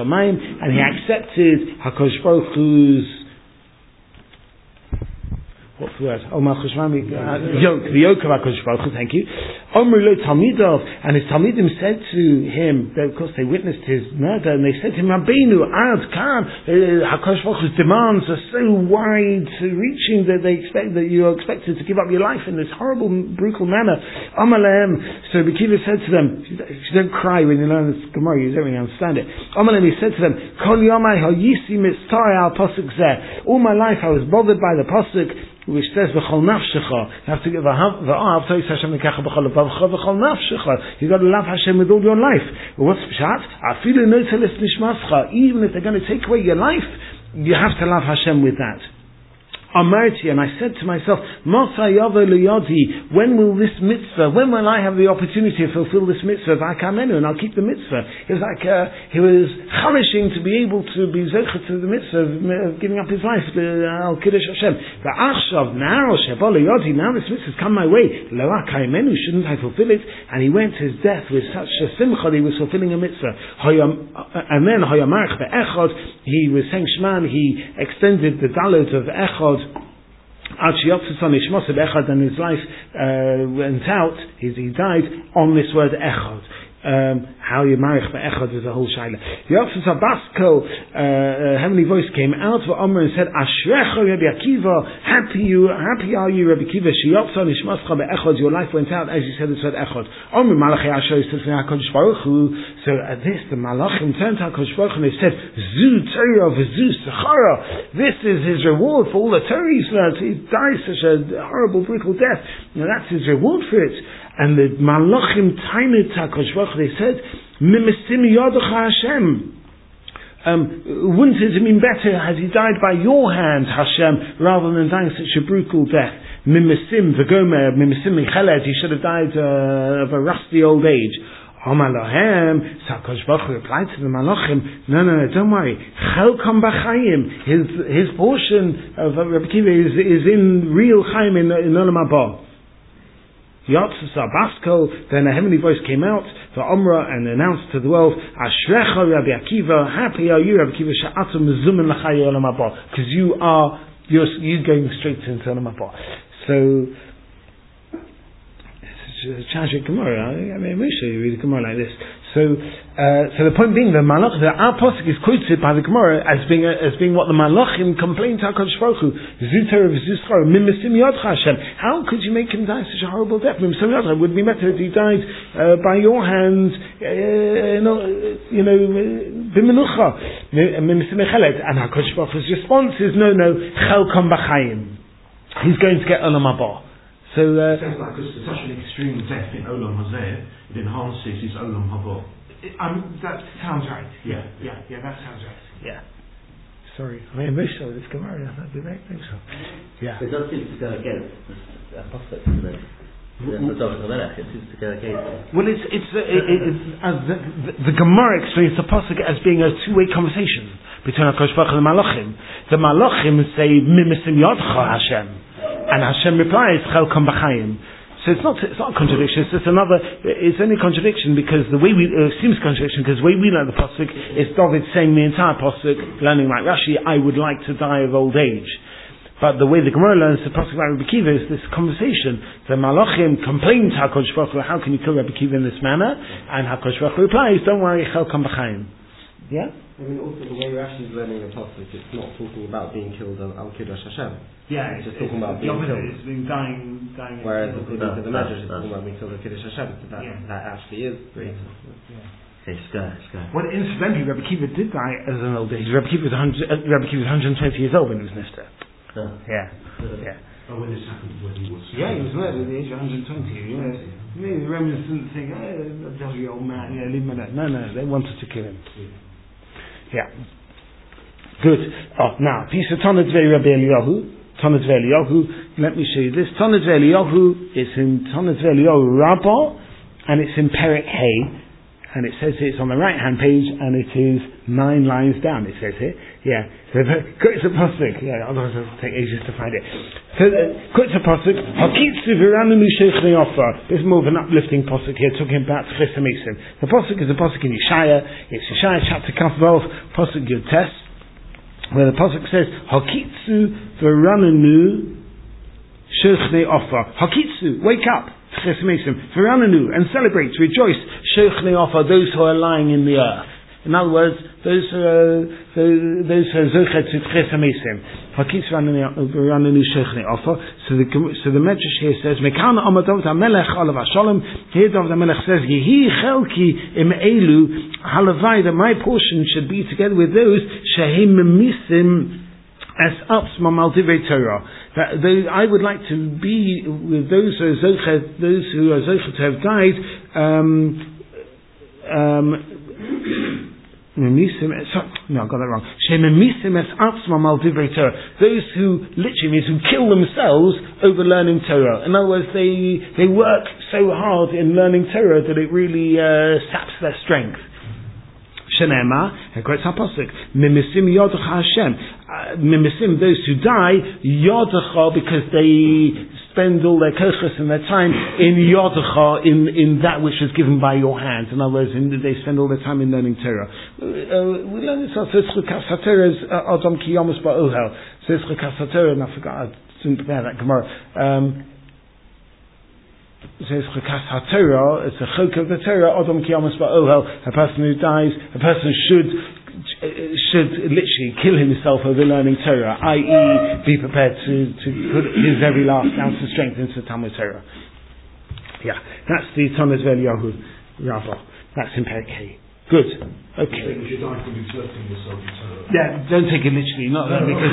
S1: and he accepted HaKadosh Baruch Hu's what's the word? Yoke, the yoke of HaKadosh Baruch Hu, thank you. Omru lo Talmidov, and his Talmidim said to him, of course they witnessed his murder, and they said to him, Rabbeinu, Ad Kan, HaKadosh Baruch Hu's demands are so wide reaching that they expect that you are expected to give up your life in this horrible, brutal manner. Amalehem, so Rabbi Akiva said to them, if you don't cry when you learn this Gemara, you don't really understand it. Amalehem, he said to them, Kol Yomai Hayisi Mitztari al Pasuk Zeh. All my life I was bothered by the Pasuk which says V'chol nafshecha. You have to give v'av tois Hashem l'kecha b'chol levavcha v'chol nafshecha. You got to love Hashem with all your life. Well, what's pshat? Afilu notelis nishmascha. Even if they're going to take away your life, you have to love Hashem with that. Amarti, and I said to myself, when will this mitzvah, when will I have the opportunity to fulfill this mitzvah, and I'll keep the mitzvah. It was like he was cherishing to be able to be zeichet to the mitzvah of giving up his life, al kiddush Hashem. Now this mitzvah has come my way, shouldn't I fulfill it? And he went to his death with such a simcha that he was fulfilling a mitzvah. And then he was saying Shema, he extended the dalet of Echad, and his life went out, he died on this word Echad. How you marich be'echad is a whole shaila. Yotzes Abasko, heavenly voice came out of Omer and said, Ashrecha Rabbi Akiva, happy are you Rabbi Akiva, sheyotza nishmascha be'echad, your life went out as you said this word Echad. Omer Malachei Asher said to HaKadosh Baruch Hu, so at this the Malachim turned to HaKadosh Baruch Hu and they said, Zu Torah v'Zu Sechara, this is his reward for all the Torah he's learned. He died such a horrible, brutal death. Now that's his reward for it. And the Malachim Tainit HaKadosh Baruch Hu, they said, Mimesim Yodecha Hashem. Wouldn't it have been better had he died by your hand, Hashem, rather than dying such a brutal death? Mimesim V'gomer, Mimesim Micheled, he should have died of a rusty old age. Amalahem, HaKadosh Baruch Hu replied to the Malachim, no, don't worry. Chelkom b'chayim, his portion of Rabbi Akiva is in real chayim in Olam Haba. Yotzes Abasko, then a heavenly voice came out for Omra and announced to the world, Ashrecha Rabbi Akiva, happy are you Rabbi Akiva, Sha'atum Mezumin L'chai Olam Haba, because you're going straight into Olam Haba. So it's a tragic Gemara. I mean, we should read a Gemara like this. So the point being, our posuk is quoted by the Gemara as being what the Malachim complained to HaKadosh Baruch Hu. Zuter v'zuschar mimesim yodcha Hashem. How could you make him die such a horrible death? Mimesim yodcha would be better if he died by your hands, b'menucha, mimesim echeled. And HaKadosh Baruch Hu's response is no, chelkom b'chayim. He's going to get olam haba. So
S4: it sounds like it's such an extreme death in Olam Hazeh, it enhances his Olam Haba.
S1: That sounds right.
S4: Yeah,
S1: that sounds right. Yeah. Sorry, I mean, most of this Gemara, I don't think so. Yeah.
S5: It does seem to go against the apostate, doesn't it? It seems to go against it.
S1: Well, it's as the Gemara explains the pasuk as being a two-way conversation between HaKadosh Baruch Hu and the Malachim. The Malachim say, Mimesim Yodcha Hashem. And Hashem replies, Chelkom b'chayim. So it's not a contradiction. It's only a contradiction because the way it seems a contradiction because the way we learn the pasuk is David saying the entire pasuk, learning like Rashi, I would like to die of old age. But the way the Gemara learns the pasuk by Rabbi Akiva is this conversation. The Malachim complain to HaKadosh Baruch Hu, how can you kill Rabbi Akiva in this manner? And HaKadosh Baruch Hu replies, don't worry, Chelkom b'chayim. Yeah?
S2: I mean, also the way Rashi is learning the pasuk, it's not talking about being killed al kiddush Hashem.
S1: Yeah,
S2: it's just talking about being killed.
S1: It's being dying.
S2: Whereas according to the Medrash, it's talking about being killed al kiddush Hashem. So that actually is great.
S5: Okay, just go.
S1: Well, incidentally, Rabbi Akiva did die as an old age. Rabbi Akiva was 120 years old when he was nifter. Yeah.
S4: Oh, when this happened, when he was...
S1: Yeah, he was murdered at the age of 120. Maybe the Romans didn't think, dodgy old man, leave him alone. No, they wanted to kill him. Yeah. Good. Now, piece of Tanat Vei Rabbi Eliyahu. Tanat Vei Eliyahu. Let me show you this. Tanat Vei Eliyahu is in Tanat Vei Eliyahu Rabbah, and it's in Perek Hay. And it says it's on the right hand page, and it is 9 lines down, it says here. Yeah. So it's a pasuk. Yeah, otherwise it'll take ages to find it. So it's a pasuk. Hakitzu v'rananu sheichni offer. This is more of an uplifting pasuk here, talking about Chesed Mason. The pasuk is a pasuk in Yeshaya. It's Yeshaya chapter Kaf Vav, pasuk Yud Tes, where the pasuk says Hakitzu v'rananu Shochne Ofa. Hakitsu, wake up. V'rananu, and celebrate, rejoice. Shochne Ofa, those who are lying in the earth. In other words, those who are zochet to Tches HaMesim. Hakitsu v'rananu shochne Ofa. So the Medrash here says, Mekana Amar David HaMelech Alav HaShalom. Here David HaMelech says, Yehi chelki im elu halavai, that my portion should be together with those shehim misim as upsma maldivrei Torah. That I would like to be with those who are zochet to have died. No, I got that wrong. Those who literally means who kill themselves over learning Torah. In other words, they work so hard in learning Torah that it really saps their strength. Shenema, quotes our pasuk, Mimisim Yodecha Hashem. Mimisim, those who die, Yodecha, because they spend all their kochos and their time in Yodecha, in that which is given by your hands. In other words, they spend all their time in learning Torah. We learn this also, Tzchukas HaTorah is Adam Ki Yomus Ba'ohel. So Tzchukas HaTorah, and I forgot, I didn't prepare that Gemara. Says Chukas HaTorah, it's a chok of the Torah, Adam Ki Yomus Ba'ohel, a person who dies, a person should literally kill himself over learning Torah, i.e. be prepared to put his very last ounce of strength into Talmud Torah. Yeah, that's the Thomas Veliyahu Rava. That's in Perkei. Good. Okay.
S4: If you die from exerting yourself in Torah.
S1: Yeah, don't take it literally, not that because...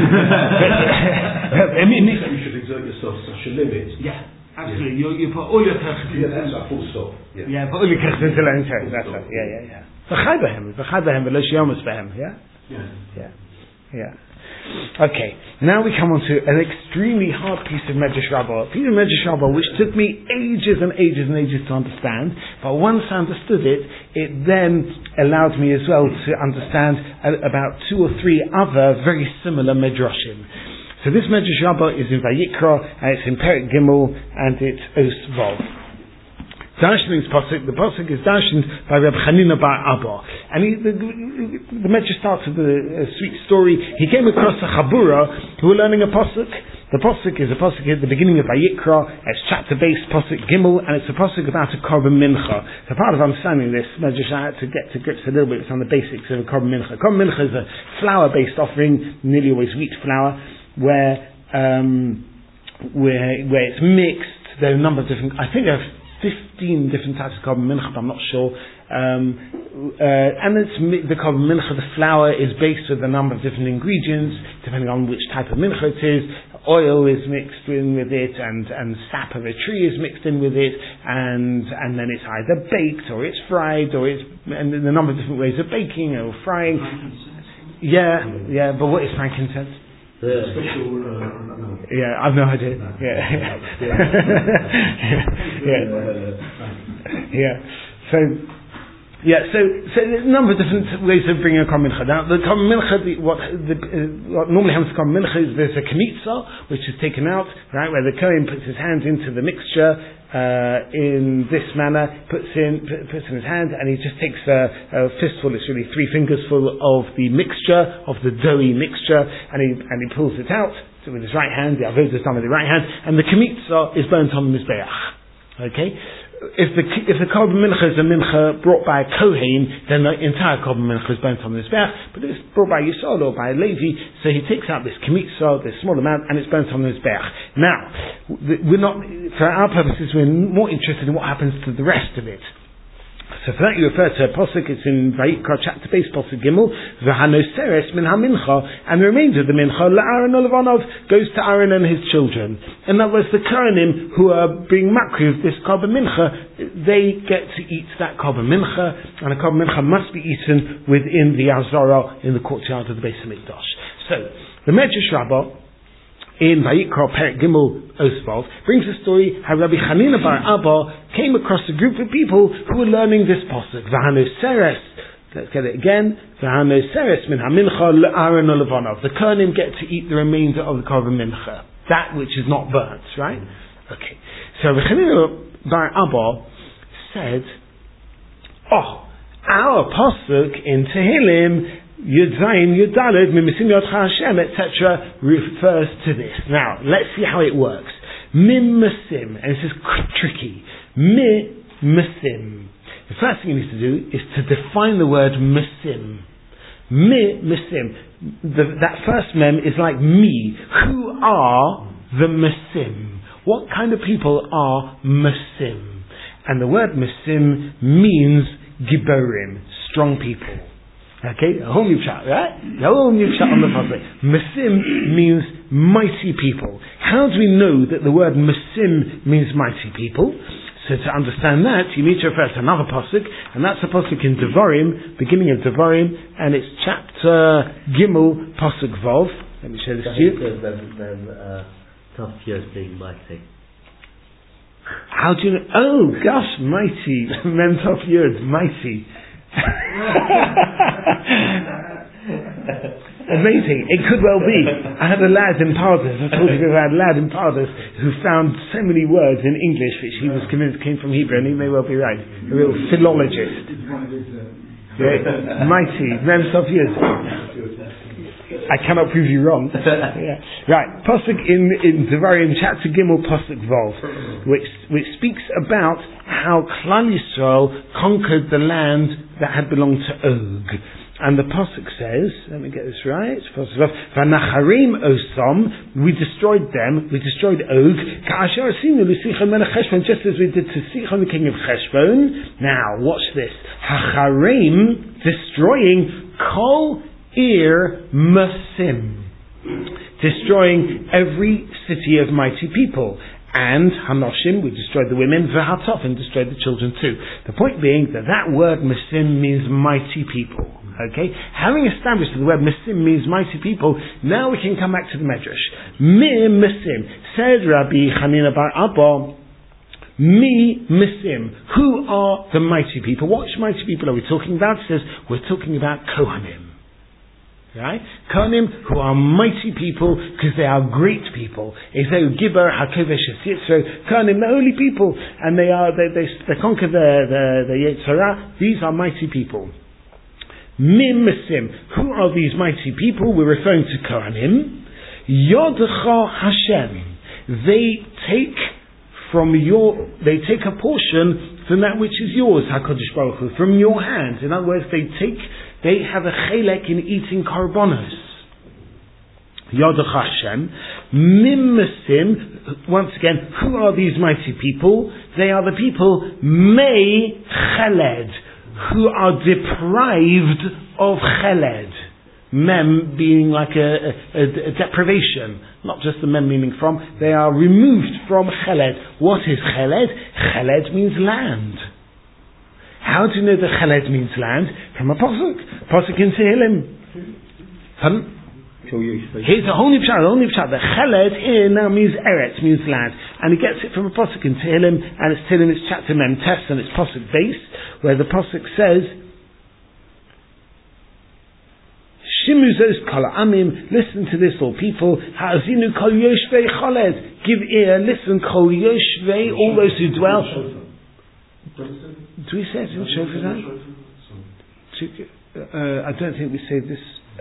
S4: I mean, you should exert yourself to such a limit.
S1: Yeah. Absolutely, you put all your kochos.
S4: Yeah, that's a full stop.
S1: Yeah, put all your kochos into learning Torah. That's right. Yeah. V'chai b'hem, v'lo sheyomus b'hem. Yeah. Okay, now we come on to an extremely hard piece of Medrash Rabbah. A piece of Medrash Rabbah which took me ages and ages to understand, but once I understood it, it then allowed me as well to understand about 2 or 3 other very similar Medrashim. So this Medrash Rabbah is in Vayikra, and it's in Perek Gimel, and it's Os Vav. Darshan's pasuk, the pasuk is darshaned by Reb Chanina bar Abba, and the Medrash starts with a sweet story. He came across a chabura who were learning a pasuk. The pasuk is a pasuk at the beginning of Vayikra. It's chapter-based pasuk Gimel, and it's a pasuk about a korban mincha. So part of understanding this Medrash, I had to get to grips a little bit on the basics of a korban mincha. Korban mincha is a flour-based offering, nearly always wheat flour, where it's mixed. There are a number of different, I think there are 15 different types of korban mincha, but I'm not sure. And the korban mincha, the flour is based with a number of different ingredients, depending on which type of mincha it is. Oil is mixed in with it, and sap of a tree is mixed in with it, and then it's either baked, or it's fried, and a number of different ways of baking or frying. Yeah, but what is frankincense? Yeah, I've no idea. So a number of different ways of bringing a korban mincha. Now, the korban mincha, what normally happens to korban mincha is there's a kmitza, which is taken out, right, where the kohen puts his hands into the mixture in this manner, puts in his hand, and he just takes a fistful. It's really 3 fingers full of the mixture, of the doughy mixture, and he pulls it out with his right hand. The avodah is done with the right hand, and the kmitza is burnt on the mizbeach. Okay. If the korban mincha is a mincha brought by a kohen, then the entire korban mincha is burnt on the mizbeach. But if it's brought by Yisrael or by a Levi, so he takes out this kmitza, this small amount, and it's burnt on the mizbeach. Now, we're not, for our purposes, we're more interested in what happens to the rest of it. So for that you refer to a posuk, it's in Vayikra chapter base, posuk Gimel, V'hanoseres min ha-mincha, and the remainder of the mincha, La'aron Olavanov, goes to Aaron and his children. In other words, the Kohanim who are being makriv this korban mincha, they get to eat that korban mincha, and a korban mincha must be eaten within the Azara, in the courtyard of the Beis HaMikdash. So, the Medrash Rabbah, in Vayikra Perek Gimel Osvav, brings the story how Rabbi Chanina bar Abba came across a group of people who were learning this pasuk. V'hanoseres, let's get it again. V'hanoseres min ha-mincha le'aron olavanov. The Kohanim get to eat the remainder of the korban mincha, that which is not burnt, right? Okay. So Rabbi Chanina bar Abba said, our pasuk in Tehillim, Yud Zayin, Yud Daled, Mimisim Yodcha Hashem, etc., refers to this. Now, let's see how it works. Mim Masim, and this is tricky. Mi Masim. The first thing you need to do is to define the word Masim. Mi Masim. That first mem is like me. Who are the Masim? What kind of people are Masim? And the word Masim means Giborim, strong people. Okay, a whole new chat, right? A whole new chat on the pasuk. Masim means mighty people. How do we know that the word Masim means mighty people? So to understand that, you need to refer to another pasuk, and that's a pasuk in Devarim, beginning of Devarim, and it's chapter Gimel, pasuk Vov. Let me show this to you.
S5: Tough years being mighty.
S1: How do you know? Oh gosh, mighty. Mem Tov Yud, mighty. Amazing. It could well be. I had a lad in Pardes. I told you I had a lad in Pardes who found so many words in English which he was convinced came from Hebrew, and he may well be right. A real philologist. Mighty. Mem Tov Yud. I cannot prove you wrong. Yeah. Right, Pasuk in Devarim chapter Gimel Pasuk Vov, which speaks about how Klal Yisrael conquered the land that had belonged to Og. And the Pasuk says, let me get this right, Pasuk Vov, Vanacharim Osam, we destroyed them, we destroyed Og, Ka'asher Asinu L'Sichon Melech Cheshbon, just as we did to Sichon the king of Cheshbon. Now, watch this. Hacharim, destroying Kol Ir Masim, destroying every city of mighty people. And Hanoshim, we destroyed the women, V'hatov, and destroyed the children too. The point being that word Masim means mighty people. Okay? Having established that the word Masim means mighty people, now we can come back to the Medrash. Mi Masim, said Rabbi Chanina bar Abba, Mi Masim, who are the mighty people? What mighty people are we talking about? It says, we're talking about Kohanim. Right? Kohanim, who are mighty people, because they are great people. Kohanim, the holy people, and they conquer the Yetzirah. These are mighty people. Mim Masim, who are these mighty people? We're referring to Kohanim. Yodcha Hashem, they take a portion from that which is yours, HaKadosh Baruch Hu, from your hand. In other words, they have a chelek in eating karbonos. Yodach Hashem. Mim Masim, once again, who are these mighty people? They are the people, Mei Cheled, who are deprived of Cheled. Mem being like a deprivation, not just the mem meaning from, they are removed from Cheled. What is Cheled? Cheled means land. How do you know that Cheled means land? From a pasuk. Pasuk in Tehillim. Pardon? Here's a whole new pshat. The Cheled here now means Eretz, means land. And he gets it from a pasuk in Tehillim, and it's Tehillim, it's chapter Mem Tes, and it's pasuk base, where the pasuk says, Shimu zos kol ha'amim, listen to this, all people. Ha'azinu kol yoshvei Cheled, give ear, listen, kol yoshvei, all those who dwell. Do we say it in Shofar? I don't think we say this.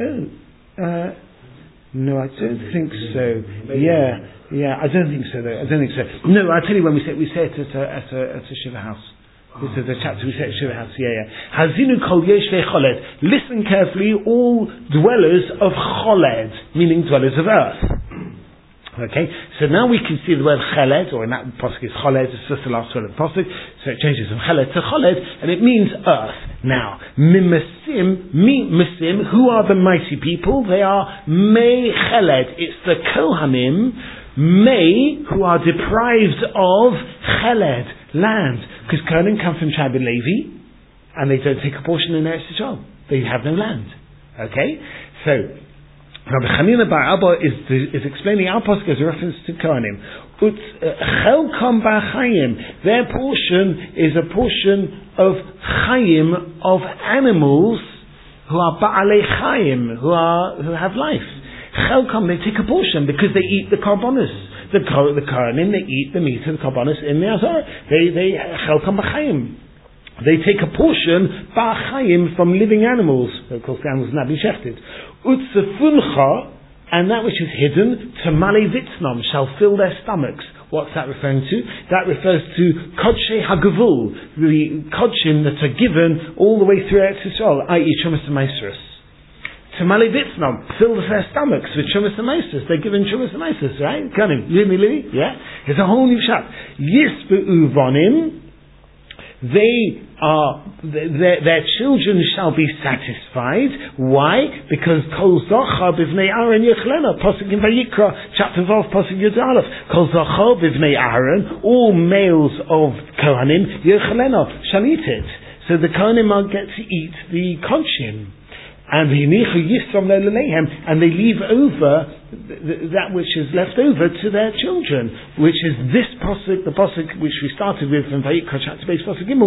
S1: No, I don't think so. Yeah, I don't think so. Though I don't think so. No, I tell you when we say it at a Shiva house. This is the chapter we say at Shiva house. Yeah. Hazinu kol yoshvei Cheled. Listen carefully, all dwellers of Cheled, meaning dwellers of earth. Okay, so now we can see the word Cheled, or in that pasuk is Cheled, it's just the last word of the pasuk, so it changes from Cheled to Cheled, and it means earth. Now, Mimasim, who are the mighty people? They are Mei Cheled. It's the Kohanim, Mei, who are deprived of Cheled, land. Because Kohanim come from Tribe Levi, and they don't take a portion in Eretz Yisrael. They have no land. Okay, so Rabbi Chanina bar Abba is explaining our pasuk as a reference to Kohanim. Chelkam ba'chayim, their portion is a portion of chayim, of animals who are ba'alei chayim, who have life. Chelkam, they take a portion because they eat the karbonos. The Kohanim, they eat the meat of the karbonos in the Azar. They chelkam ba'chayim. They take a portion, ba'chayim, from living animals. Of course, the animals have not been shechted. Utzefuncha, and that which is hidden, tamale vitznam, shall fill their stomachs. What's that referring to? That refers to Kodshei HaGavul, the Kodshim that are given all the way through Eretz Yisrael, i.e. Chumas and Meiserus. Tamale Vitznam, fill their stomachs with Chumas and Meiserus. They're given Chumas and Meiserus, right? Kanim, Lili? Yeah? It's a whole new shot. Yisbu Uvonim, their children shall be satisfied. Why? Because Kol Zocha b'vnei Aaron Yechlena, Pasuk in Vayikra, chapter 12, Pasuk Yud Aleph. Kol Zocha b'vnei Aaron, all males of Kohanim, Yechlena, shall eat it. So the Kohanim are get to eat the Kodshim. And they leave over that which is left over to their children, which is this pasuk, the pasuk which we started with from Vayikra chapter base pasuk Gimel.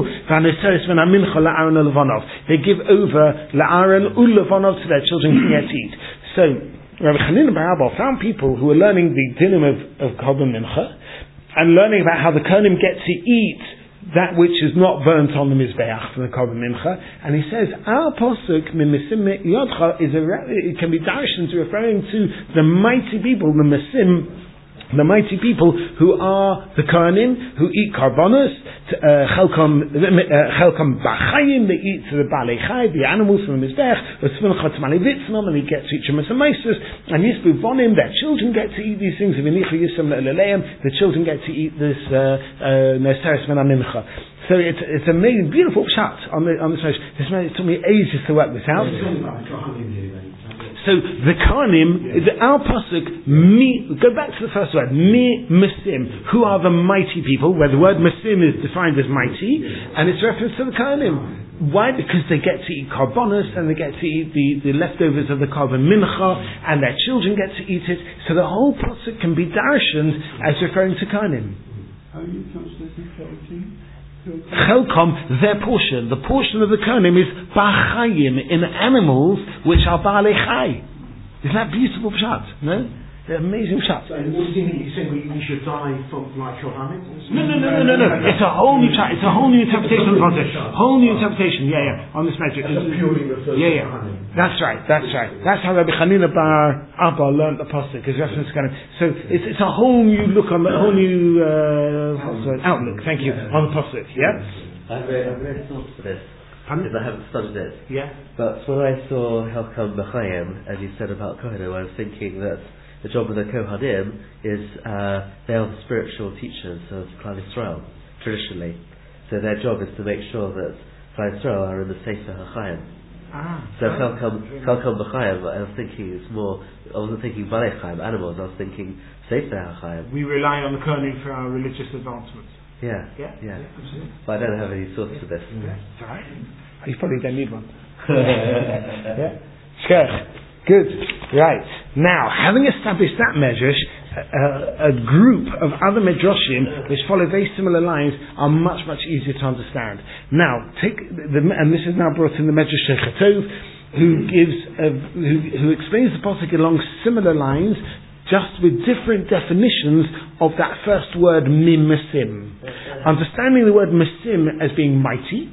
S1: They give over la'aron u'levanov to their children to get to eat. So Rabbi Chanina bar Abba found people who were learning the dinim of Korban Mincha and learning about how the Kohanim get to eat that which is not burnt on the Mizbeach from the Korban Mincha, and he says our pasuk Mimesim Yodcha it can be darshan to referring to the mighty people, the mighty people who are the Kohanim, who eat karbonos, Chelkom Bachayim, they eat to the Balei Chai, the animals from the Mizbeach, and they get to eat Chumas and Meiserus, and Yisbu Vonim, their children get to eat these things, the children get to eat this Neseres Min HaMincha. So it's amazing, beautiful shot on this page. It took me ages to work this out. So the Kohanim, our pasuk, go back to the first word, Mesim, who are the mighty people, where the word Mesim is defined as mighty, and it's reference to the Kohanim. Why? Because they get to eat karbonos, and they get to eat the leftovers of the Korban Mincha, and their children get to eat it. So the whole pasuk can be darshaned as referring to Kohanim.
S3: How are you translating 13?
S1: Chelkom, their portion. The portion of the Kohanim is Bachayim, in animals which are Baalei Chai. Isn't that beautiful pshat? No? They're amazing pshat.
S4: So, what do you think? You said we should die from like Kohanim?
S1: No. It's a whole new pshat. It's a whole new interpretation of the concept. Whole new interpretation. Yeah. On this metric.
S4: Purely refers to Kohanim.
S1: That's right. That's how Rabbi Chanina bar Abba learned the pasuk, is reference to Kohanim. So it's a whole new look on the whole new outlook. Thank you on the pasuk. Yeah.
S5: I've read thoughts for this. Because I haven't studied it.
S1: Yeah.
S5: But when I saw Helkam B'chayim, as you said about Kohanim, I was thinking that the job of the Kohanim is they are the spiritual teachers of Klal Yisrael, traditionally. So their job is to make sure that Klal Yisrael are in the Sefer HaChaim. So Helkam B'chayim, I was thinking I wasn't thinking Balei Chaim, animals, I was thinking Sefer HaChaim.
S1: We rely on the Kohanim for our religious advancement.
S5: Yeah. But I don't have any source for this.
S1: It's alright. You probably don't need one. Yeah. Shkech. Good. Right. Now, having established that medrash, a group of other medrashim which follow very similar lines are much, much easier to understand. Now, and this is now brought in the medrash Shechetov, who explains the pasuk along similar lines, just with different definitions of that first word mimesim. Understanding the word mesim as being mighty,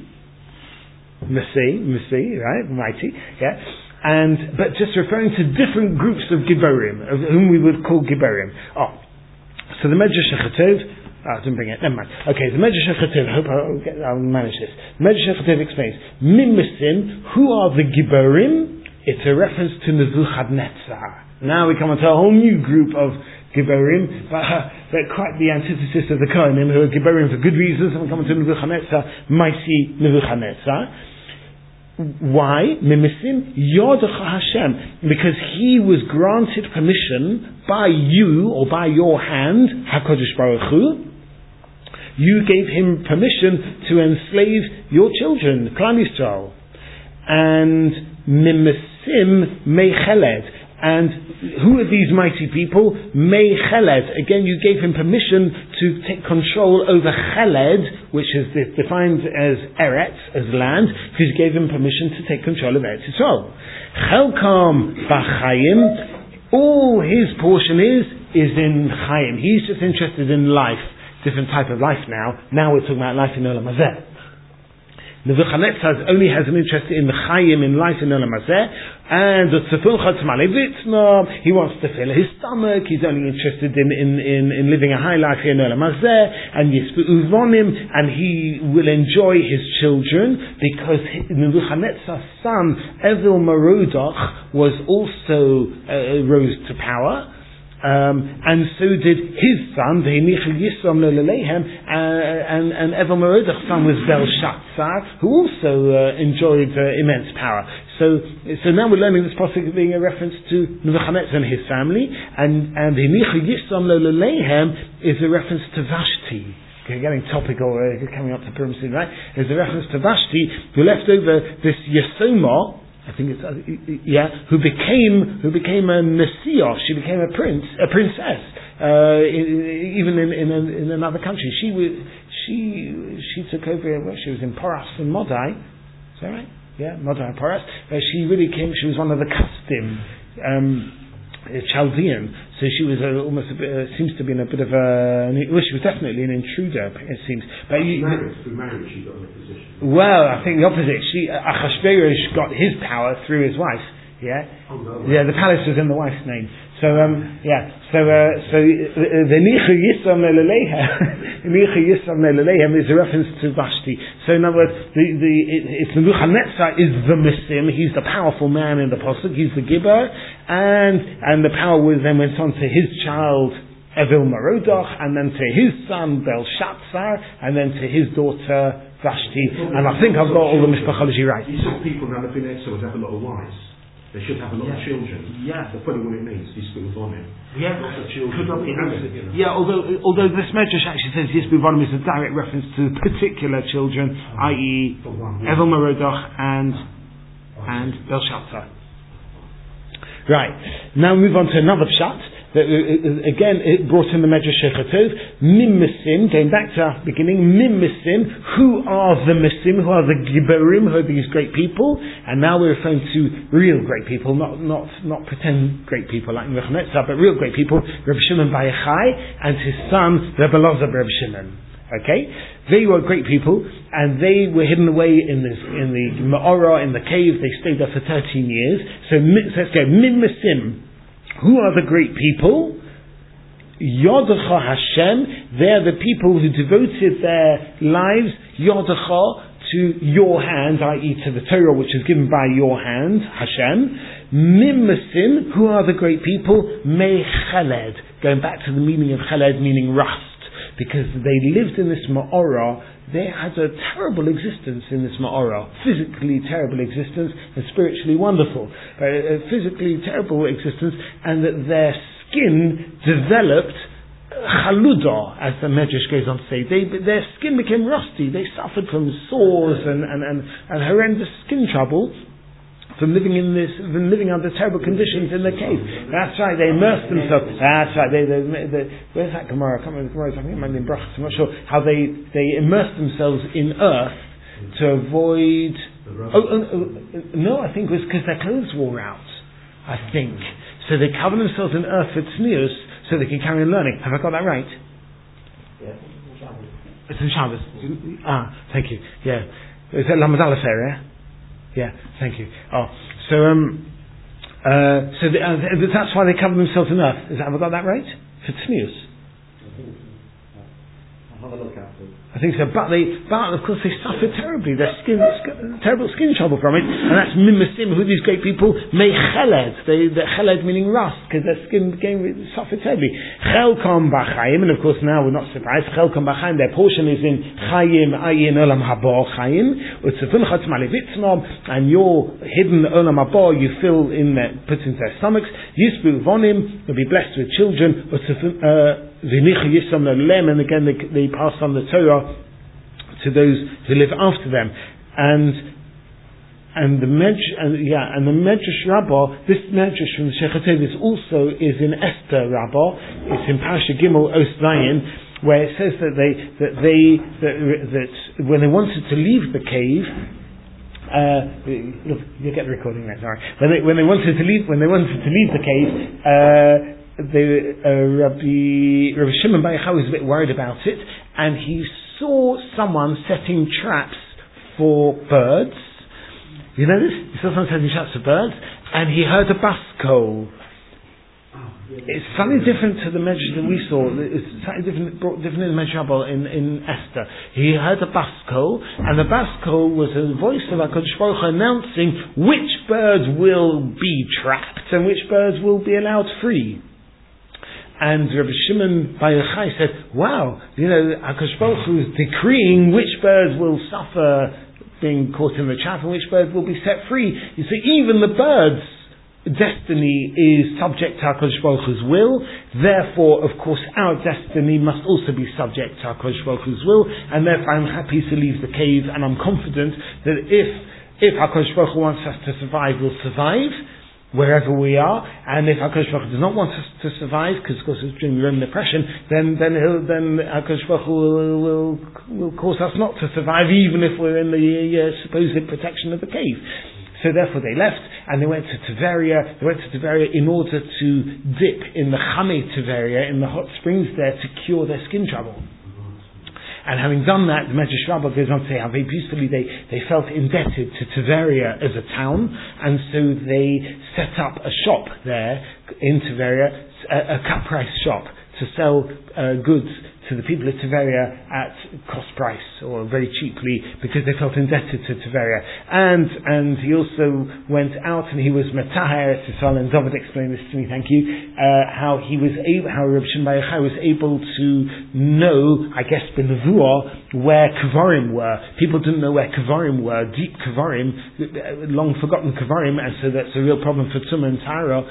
S1: mesi, right, mighty, yeah, but just referring to different groups of Giborim, of whom we would call Giborim. So the Medrash Shechetov, I didn't bring it, never mind. Okay, the Medrash Shechetov, I hope I'll manage this. The Medrash Shechetov explains, mimesim, who are the Giborim? It's a reference to Nebuchadnezzar. Now we come onto a whole new group of Giborim, but they're quite the antithesis of the Kohanim, who are Giborim for good reasons, and we come onto Nebuchadnezzar, mighty Nebuchadnezzar. Why? Mimesim Yodecha Hashem, because he was granted permission by you, or by your hand, HaKadosh Baruch Hu. You gave him permission to enslave your children, Klal Yisrael. And Mimesim Mecheled. And who are these mighty people? Mecheled. Again, you gave him permission to take control over Cheled, which is defined as Eretz, as land, because you gave him permission to take control of Eretz Yisrael. Chelkam B'chayim, all his portion is in Chayim. He's just interested in life. Different type of life now. Now we're talking about life in Olam Hazeh. Nebuchadnezzar only has an interest in the Chayim, in life in Olam Hazeh, and he wants to fill his stomach. He's only interested in living a high life here in Olam Hazeh, and and he will enjoy his children because Nebuchadnezzar's son Evil Merodach was also rose to power. And so did his son, and Evil Merodach's son was Belshazzar, who also enjoyed immense power. So now we're learning this possibly being a reference to Nebuchadnezzar and his family, and Hinichu Yisam Lolelehem is a reference to Vashti. Okay, getting topical, coming up to Purim soon, right? There's a reference to Vashti, who left over this Yesoma, I think it's who became a Nesiah. She became a princess, even in another country. She took over. She was in Poras and Modai. Is that right? Yeah, Modai and Poras. She really came. She was one of the Kasdim, Chaldean. So she was almost a bit, seems to be in a bit of a. Well, she was definitely an intruder. It seems. But
S4: through marriage, she got in a position.
S1: Well, I think the opposite. Achashverosh got his power through his wife. Yeah.
S4: Oh, no.
S1: Yeah, the palace was in the wife's name. So the Nichu Yisam Lelehem is a reference to Vashti. So in other words, it's Nebuchadnezzar is the Misim. He's the powerful man in the Pasuk. He's the Gibber, and the power then went on to his child Evil Merodach, and then to his son Belshazzar, and then to his daughter Vashti. And I think I've got all the mishpachology right.
S4: You said people now have been exiled have a lot of wives. They should have a lot of children.
S1: Yeah.
S4: That's probably what it means, Yisbuvonim.
S1: Yeah.
S4: Lots of children.
S1: Yeah, although this Medrash actually says Yisbuvonim is a direct reference to particular children, i.e. Evil Merodach and Belshazzar. Right. Now move on to another pshat. Again, it brought in the Medrash Shechatov, Mimmisim, going back to our beginning, Mimmisim, who are the Misim, who are the Giberim, who are these great people, and now we're referring to real great people, not pretend great people like Nebuchadnezzar, but real great people, Reb Shimon Bar Yochai, and his son, Reb Elazar Reb Shimon. Okay? They were great people, and they were hidden away in the Ma'orah, in the cave. They stayed there for 13 years. So let's go, Mimmisim. Who are the great people? Yodecha Hashem. They're the people who devoted their lives, Yodecha, to your hand, i.e. to the Torah which is given by your hand, Hashem. Mimmesim. Who are the great people? Mei Cheled. Going back to the meaning of Cheled, meaning rust. Because they lived in this Ma'orah, they had a terrible existence in this Ma'orah. Physically terrible existence and spiritually wonderful. A physically terrible existence, and that their skin developed chaludah, as the Medrash goes on to say. Their skin became rusty. They suffered from sores and horrendous skin trouble from living under terrible conditions in the cave. That's right, they immersed themselves. That's right, where's that Gemara? I can't remember the Gemara, I think it might be in Brachas, I'm not sure. How they immersed themselves in earth to avoid... No, I think it was because their clothes wore out, I think. So they covered themselves in earth for tznius so they could carry on learning. Have I got that right?
S2: Yeah.
S1: It's in Shabbos. Thank you. Yeah. Is that Lamed Aleph area? Yeah, thank you. So that's why they cover themselves in earth. Have I got that right? For tznius.
S2: I'll have a look after.
S1: I think so, but of course they suffered terribly. Their terrible skin trouble from it, and that's mimmesim, who these great people, mei cheled. The cheled meaning rust, because their skin suffered terribly. Chelkom b'chaim, and of course now we're not surprised. Chelkom b'chaim, their portion is in chayim, ayin olam haba chayim, utzefun chatz malevitznom, and your hidden olam haba you fill in put into their stomachs. Yisbu vonim, you'll be blessed with children. Utzefun and again they pass on the Torah to those who live after them, and the Medrash Rabbah. This Medrash from the Shechatov is in Esther Rabbah. It's in Parashat Gimel Os Zayin, where it says that when they wanted to leave the cave. Look, you get the recording there. Sorry. When they wanted to leave the cave. Rabbi Shimon Bar Yochai was a bit worried about it, and he saw someone setting traps for birds. You know this? He sometimes says he shouts for birds, and he heard a bas kol. It's slightly different to the measure that we saw. It's slightly different in the Medrash in Esther. He heard a bas kol, and the bas kol was a voice of HaKadosh Baruch Hu announcing which birds will be trapped and which birds will be allowed free. And Rabbi Shimon Bar Yochai said, wow, HaKadosh Baruch Hu is decreeing which birds will suffer being caught in the trap and which birds will be set free. You see, even the birds' destiny is subject to HaKadosh Baruch Hu's will. Therefore, of course, our destiny must also be subject to HaKadosh Baruch Hu's will. And therefore, I'm happy to leave the cave, and I'm confident that if HaKadosh Baruch Hu wants us to survive, we'll survive wherever we are. And if HaKadosh Baruch Hu does not want us to survive, because of course it's during the Roman oppression, then HaKadosh Baruch Hu will cause us not to survive, even if we're in the supposed protection of the cave. So therefore they left, and they went to Tiberia. They went to Tiberia in order to dip in the Chame Tiberia, in the hot springs there, to cure their skin trouble. And having done that, the Medrash Rabbah goes on to say how very beautifully they felt indebted to Tiberia as a town, and so they set up a shop there in Tiberia, a cut price shop, to sell goods to the people of Tiberia at cost price, or very cheaply, because they felt indebted to Tiberia. And he also went out and he was Metaher Eretz Yisrael, and David explained this to me, thank you, how Rabbi Shimon Bar Yochai was able to know, I guess, Benevuah, where Kevarim were. People didn't know where Kevarim were, deep Kevarim, long forgotten Kevarim, and so that's a real problem for Tumah and Tara.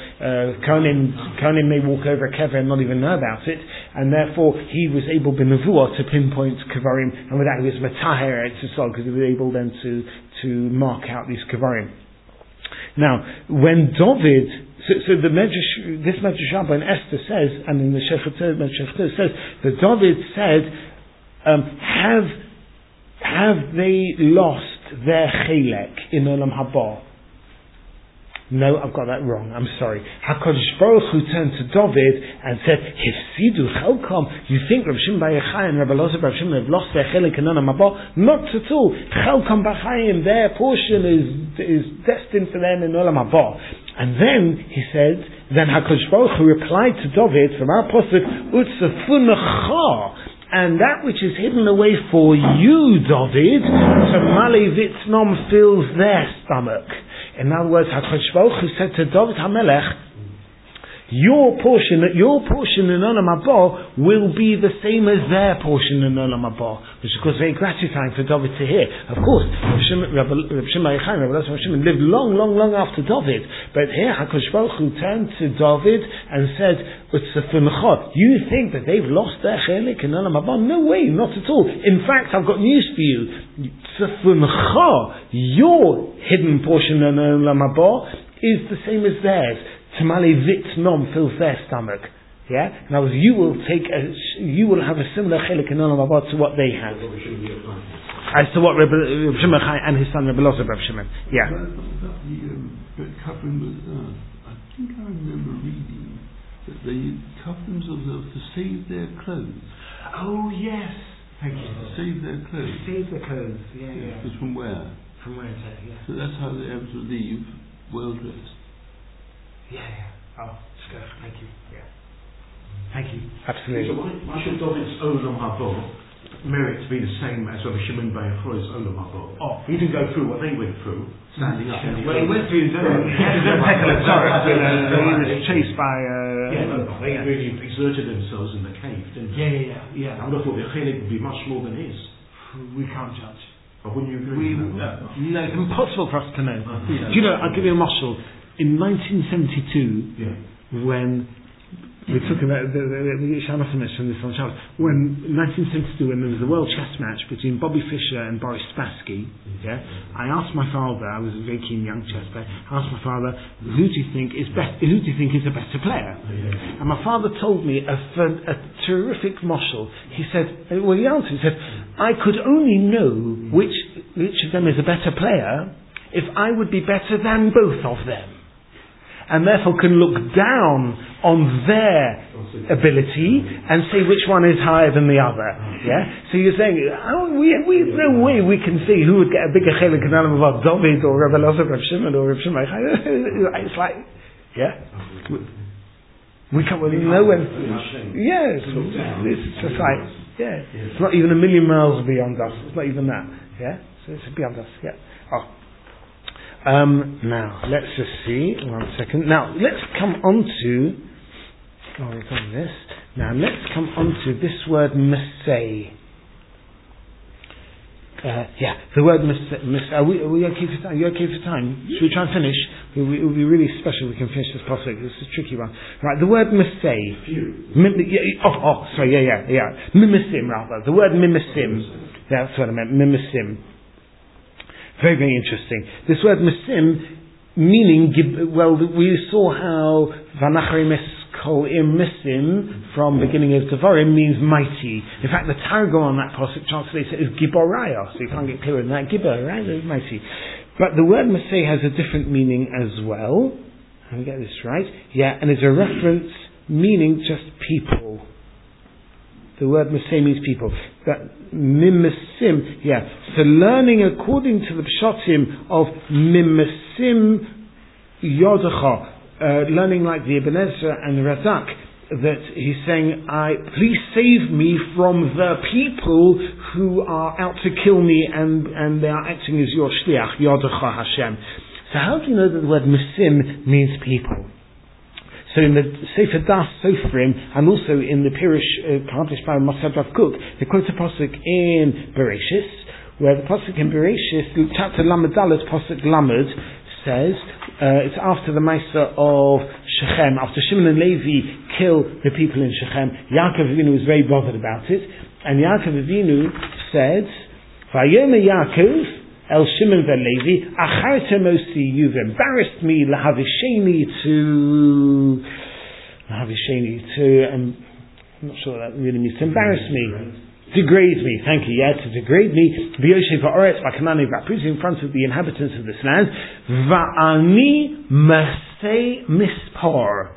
S1: Kohanim may walk over a kever and not even know about it, and therefore he was able Benevuah to pinpoint Kevarim, and with that he was Metaher Eretz Yisrael, because he was able then to mark out these Kevarim. Now, when David, so the Medrash, this Medrash Rabbah in Esther says, and in the Medrash says, that David said, have they lost their chelek in Olam Haba? No, I've got that wrong. I'm sorry. HaKadosh Baruch Hu turned to David and said, Hifsidu chelkom. You think Rabbi Shimon Bar Yochai and Rabbi Elazar Bar Shimon have lost their chelek in Olam Haba? Not at all. Chelkom b'chaim, their portion is destined for them in Olam Haba. And then he said, then HaKadosh Baruch Hu replied to David from our pasuk, Utzafunecha. And that which is hidden away for you, David, Tamale Vitnom fills their stomach. In other words, HaKadosh Baruch Hu said to David HaMelech, your portion in Olam Haba will be the same as their portion in Olam Haba, which is of course very gratifying for David to hear. Of course, Rabbi Shimon Bar Yochai and Rabbi Elazar Bar Shimon lived long after David, but here HaKadosh Baruch Hu turned to David and said, you think that they've lost their chelik in Olam Haba? No way, not at all. In fact, I've got news for you. Your hidden portion in Olam Haba is the same as theirs. Tamale Vitnom fills their stomach. Yeah? Now, you will have a similar chelik in Olam Haba to what they have. As to what Rabbi Shimon and his son Rabbi Elazar Bar Shimon. Yeah.
S3: The covering with earth. I think I remember reading that they used coverings of earth to save their clothes.
S1: Oh yes. Thank you.
S3: To save their clothes.
S1: Save their clothes. Yeah.
S3: But from where?
S1: From where exactly? Yeah.
S3: So that's how they're able to leave well dressed.
S1: Yeah. Oh, thank you. Yeah. Thank you. Absolutely.
S4: So why should David's Olam Haba merit to be the same as Rabbi Shimon Bar Yochai's Olam Haba?
S1: Oh,
S4: he didn't go through what they went through, standing up.
S1: Well, he went through his own. He was chased by.
S4: They really exerted themselves in the cave, didn't they?
S1: Yeah.
S4: I would have thought the chelik would be much more than his.
S1: We can't judge.
S4: But wouldn't you agree?
S1: No, it's impossible for us to know. Do you know? I'll give you a mashal. In 1972, when we're talking about Shana mentioned this on Shabbos, when 1972, when there was the World Chess match between Bobby Fischer and Boris Spassky, I asked my father. I was a very keen young chess player. I asked my father, "Who do you think is best? Who do you think is a better player?" And my father told me a terrific mashal. He said, "Well, the answer." He said, "I could only know which of them is a better player if I would be better than both of them." and therefore can look down on their ability and say which one is higher than the other. Yeah? So you're saying, there's no way we can see who would get a bigger chelik in Olam Haba, David or Rabbi Elazar, Rabbi Shimon or Rabbi Shimon. It's like, yeah? We can't really know when. Yeah, it's just like, yeah. It's not even a million miles beyond us. It's not even that. Yeah? So it's beyond us. Yeah. Now, let's just see. 1 second. Now, let's come on to. We've done this. Now, let's come on to this word Mesei. The word Mesei. Are we okay for time? Are you okay for time? Should we try and finish? It will be really special if we can finish this pasuk. This is a tricky one. Right, the word Mesei. Mimesim, rather. The word Mimesim. That's what I meant. Mimesim. Very, very interesting. This word Mesim, meaning, we saw how Vanachari Kol Im Mesim from beginning of Devarim means mighty. In fact, the Targum on that pasuk translates it as Giboraya, so you can't get clearer than that. Giboraya is mighty. But the word Mesei has a different meaning as well. Let me get this right. Yeah, and it's a reference meaning just people. The word Mesei means people. That Mimesim, so learning according to the Pshatim of Mimesim Yodecha, learning like the Ibn Ezra and the Razak, that he's saying, please save me from the people who are out to kill me and they are acting as your shliach, Yodecha Hashem. So how do you know that the word Mesim means people? So in the Sefer Das Sofrim, and also in the Pirush published by Moshe Rav Kook, they quote a pasuk in Bereshis, where the pasuk in Bereshis, chapter Lamed Dalet, pasuk Lamed, says, it's after the Maisa of Shechem, after Shimon and Levi kill the people in Shechem. Yaakov Avinu was very bothered about it, and Yaakov Avinu said, Vayome Yaakov El Shimon veLevi, Achartem osi, you've embarrassed me, lahavisheni to, I'm not sure what that really means, to embarrass me, degrade me, thank you, to degrade me, v'yoshev ha'oretz v'kanani v'apruzi in front of the inhabitants of this land, v'ani mesei mispar,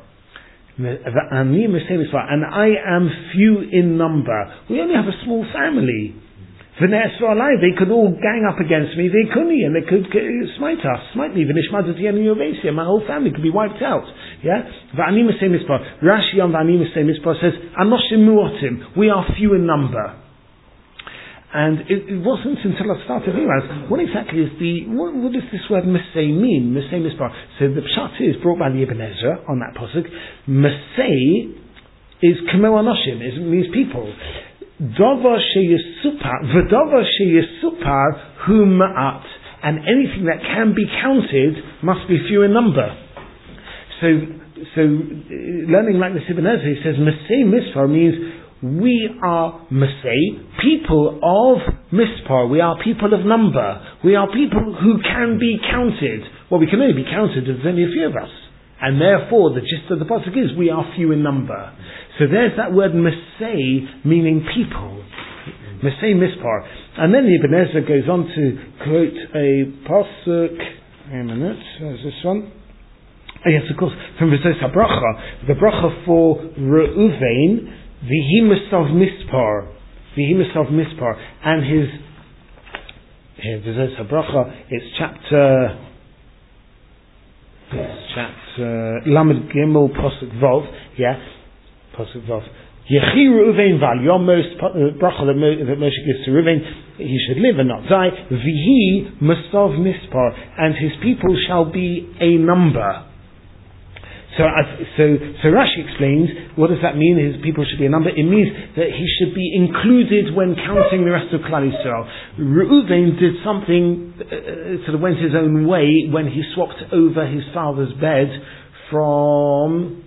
S1: and I am few in number. We only have a small family. They could all gang up against me, they couldn't, and they could smite me, my whole family could be wiped out. Rashi on V'ani Mesei Mispar says, Anoshim Muotim, we are few in number. And it wasn't until I started to realize, what exactly is what does this word Mesei mean? Mesei Mispar. So the Pshat is brought by the Ibn Ezra on that pasuk. Mesei is Kamo Anoshim, it means people. Dover sheyesupar hu ma'at, and anything that can be counted must be few in number. So learning like the Ibn Ezra, he says Mesei Mispar means we are Mesei, people of Mispar. We are people of number. We are people who can be counted. Well, we can only be counted if there's only a few of us. And therefore, the gist of the pasuk is we are few in number. So there's that word Mesei, meaning people. Mesei Mispar. And then the Ibn Ezra goes on to quote a pasuk. Wait a minute, where's this one? Oh yes, of course, from V'zos HaBracha. The bracha for Reuven, V'hi Mesav Mispar. And his, here, V'zos HaBracha, it's chapter Lamed Gimel Pasuk Vav, Pasuk Vav. Yechi Reuven Val, your most bracha that Moshe gives to Reuven, he should live and not die. V'hi Mesav Mispar, and his people shall be a number. So Rashi explains, what does that mean? His people should be a number. It means that he should be included when counting the rest of Klal Yisrael. Reuven did something, sort of went his own way when he swapped over his father's bed from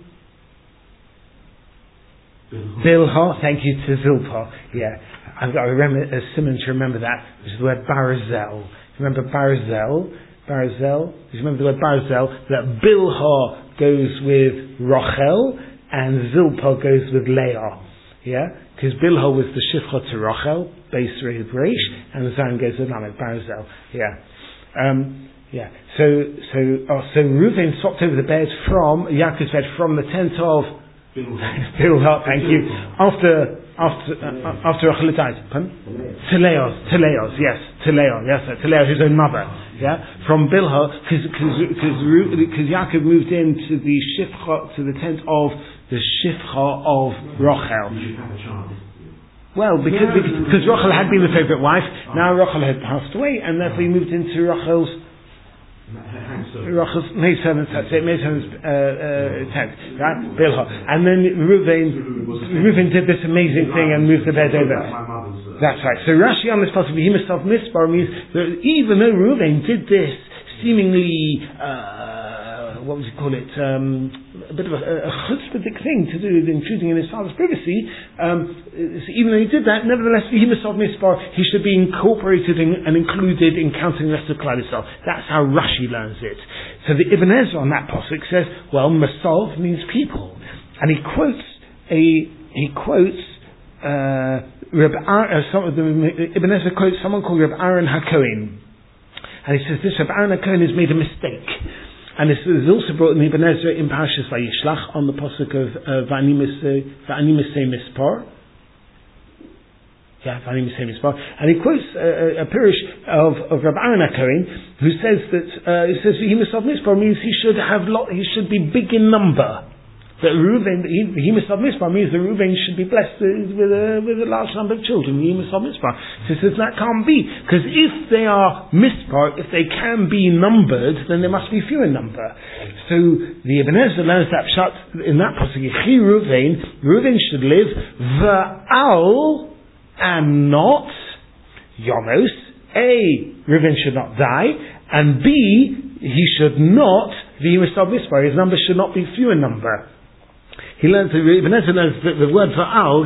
S1: Bilhah, thank you, to Zilpah. I've got to remember, as Simon to remember that, which is the word Barazel. Remember Barazel? Do you remember the word Barazel? That Bilhah goes with Rachel and Zilpah goes with Leah. Because Bilhah was the Shifcha to Rachel, Beis Reish, and the Zion goes with Lamed, Barazel. So Reuven swapped over the bed from Yaakov's bed from the tent of Bilhah. Thank you. After Rachel died. Teleos, yes, Teleos, his own mother. From Bilhah, because Yaakov moved into the shifcha, to the tent of the shifcha of Rachel. Well, because Rachel had been the favourite wife, now Rachel had passed away, and therefore he moved into Rachel's maidservant's tent, right? Bilhah. And then Reuven did this amazing thing and moved the bed over. That's right. So Rashi on this possibly he himself misbar means that even though Reuven did this seemingly what would you call it? A bit of a chutzpahdik thing to do with intruding in his father's privacy. So even though he did that, nevertheless, he himself mispar, he should be incorporated and included in counting the rest of Klal Yisrael. That's how Rashi learns it. So the Ibn Ezra on that pasuk says, well, Masov means people, and he quotes Ibn Ezra quotes someone called Reb Aaron HaKohen, and he says this Reb Aaron HaKohen has made a mistake. And this is also brought in Ibn Ezra in Parashas Vayishlach on the pasuk of V'ani Misei Mispar. V'ani Misei Mispar. And he quotes a pirush of Rabbi Aaron HaKohen, who says that V'hi Misav Mispar means he should be big in number. That Reuven, V'hi Misav Mispar means that Reuven should be blessed with a large number of children. V'hi Misav Mispar. So he says that can't be, because if they are Mispar, if they can be numbered, then they must be few in number. So the Ibn Ezra learns that pshat in that pasuk. Reuven should live v'al and not Yomos. A, Reuven should not die, and B, he should not V'hi Misav Mispar. His number should not be few in number. He learns, Ibn Ezra learns that the word va'al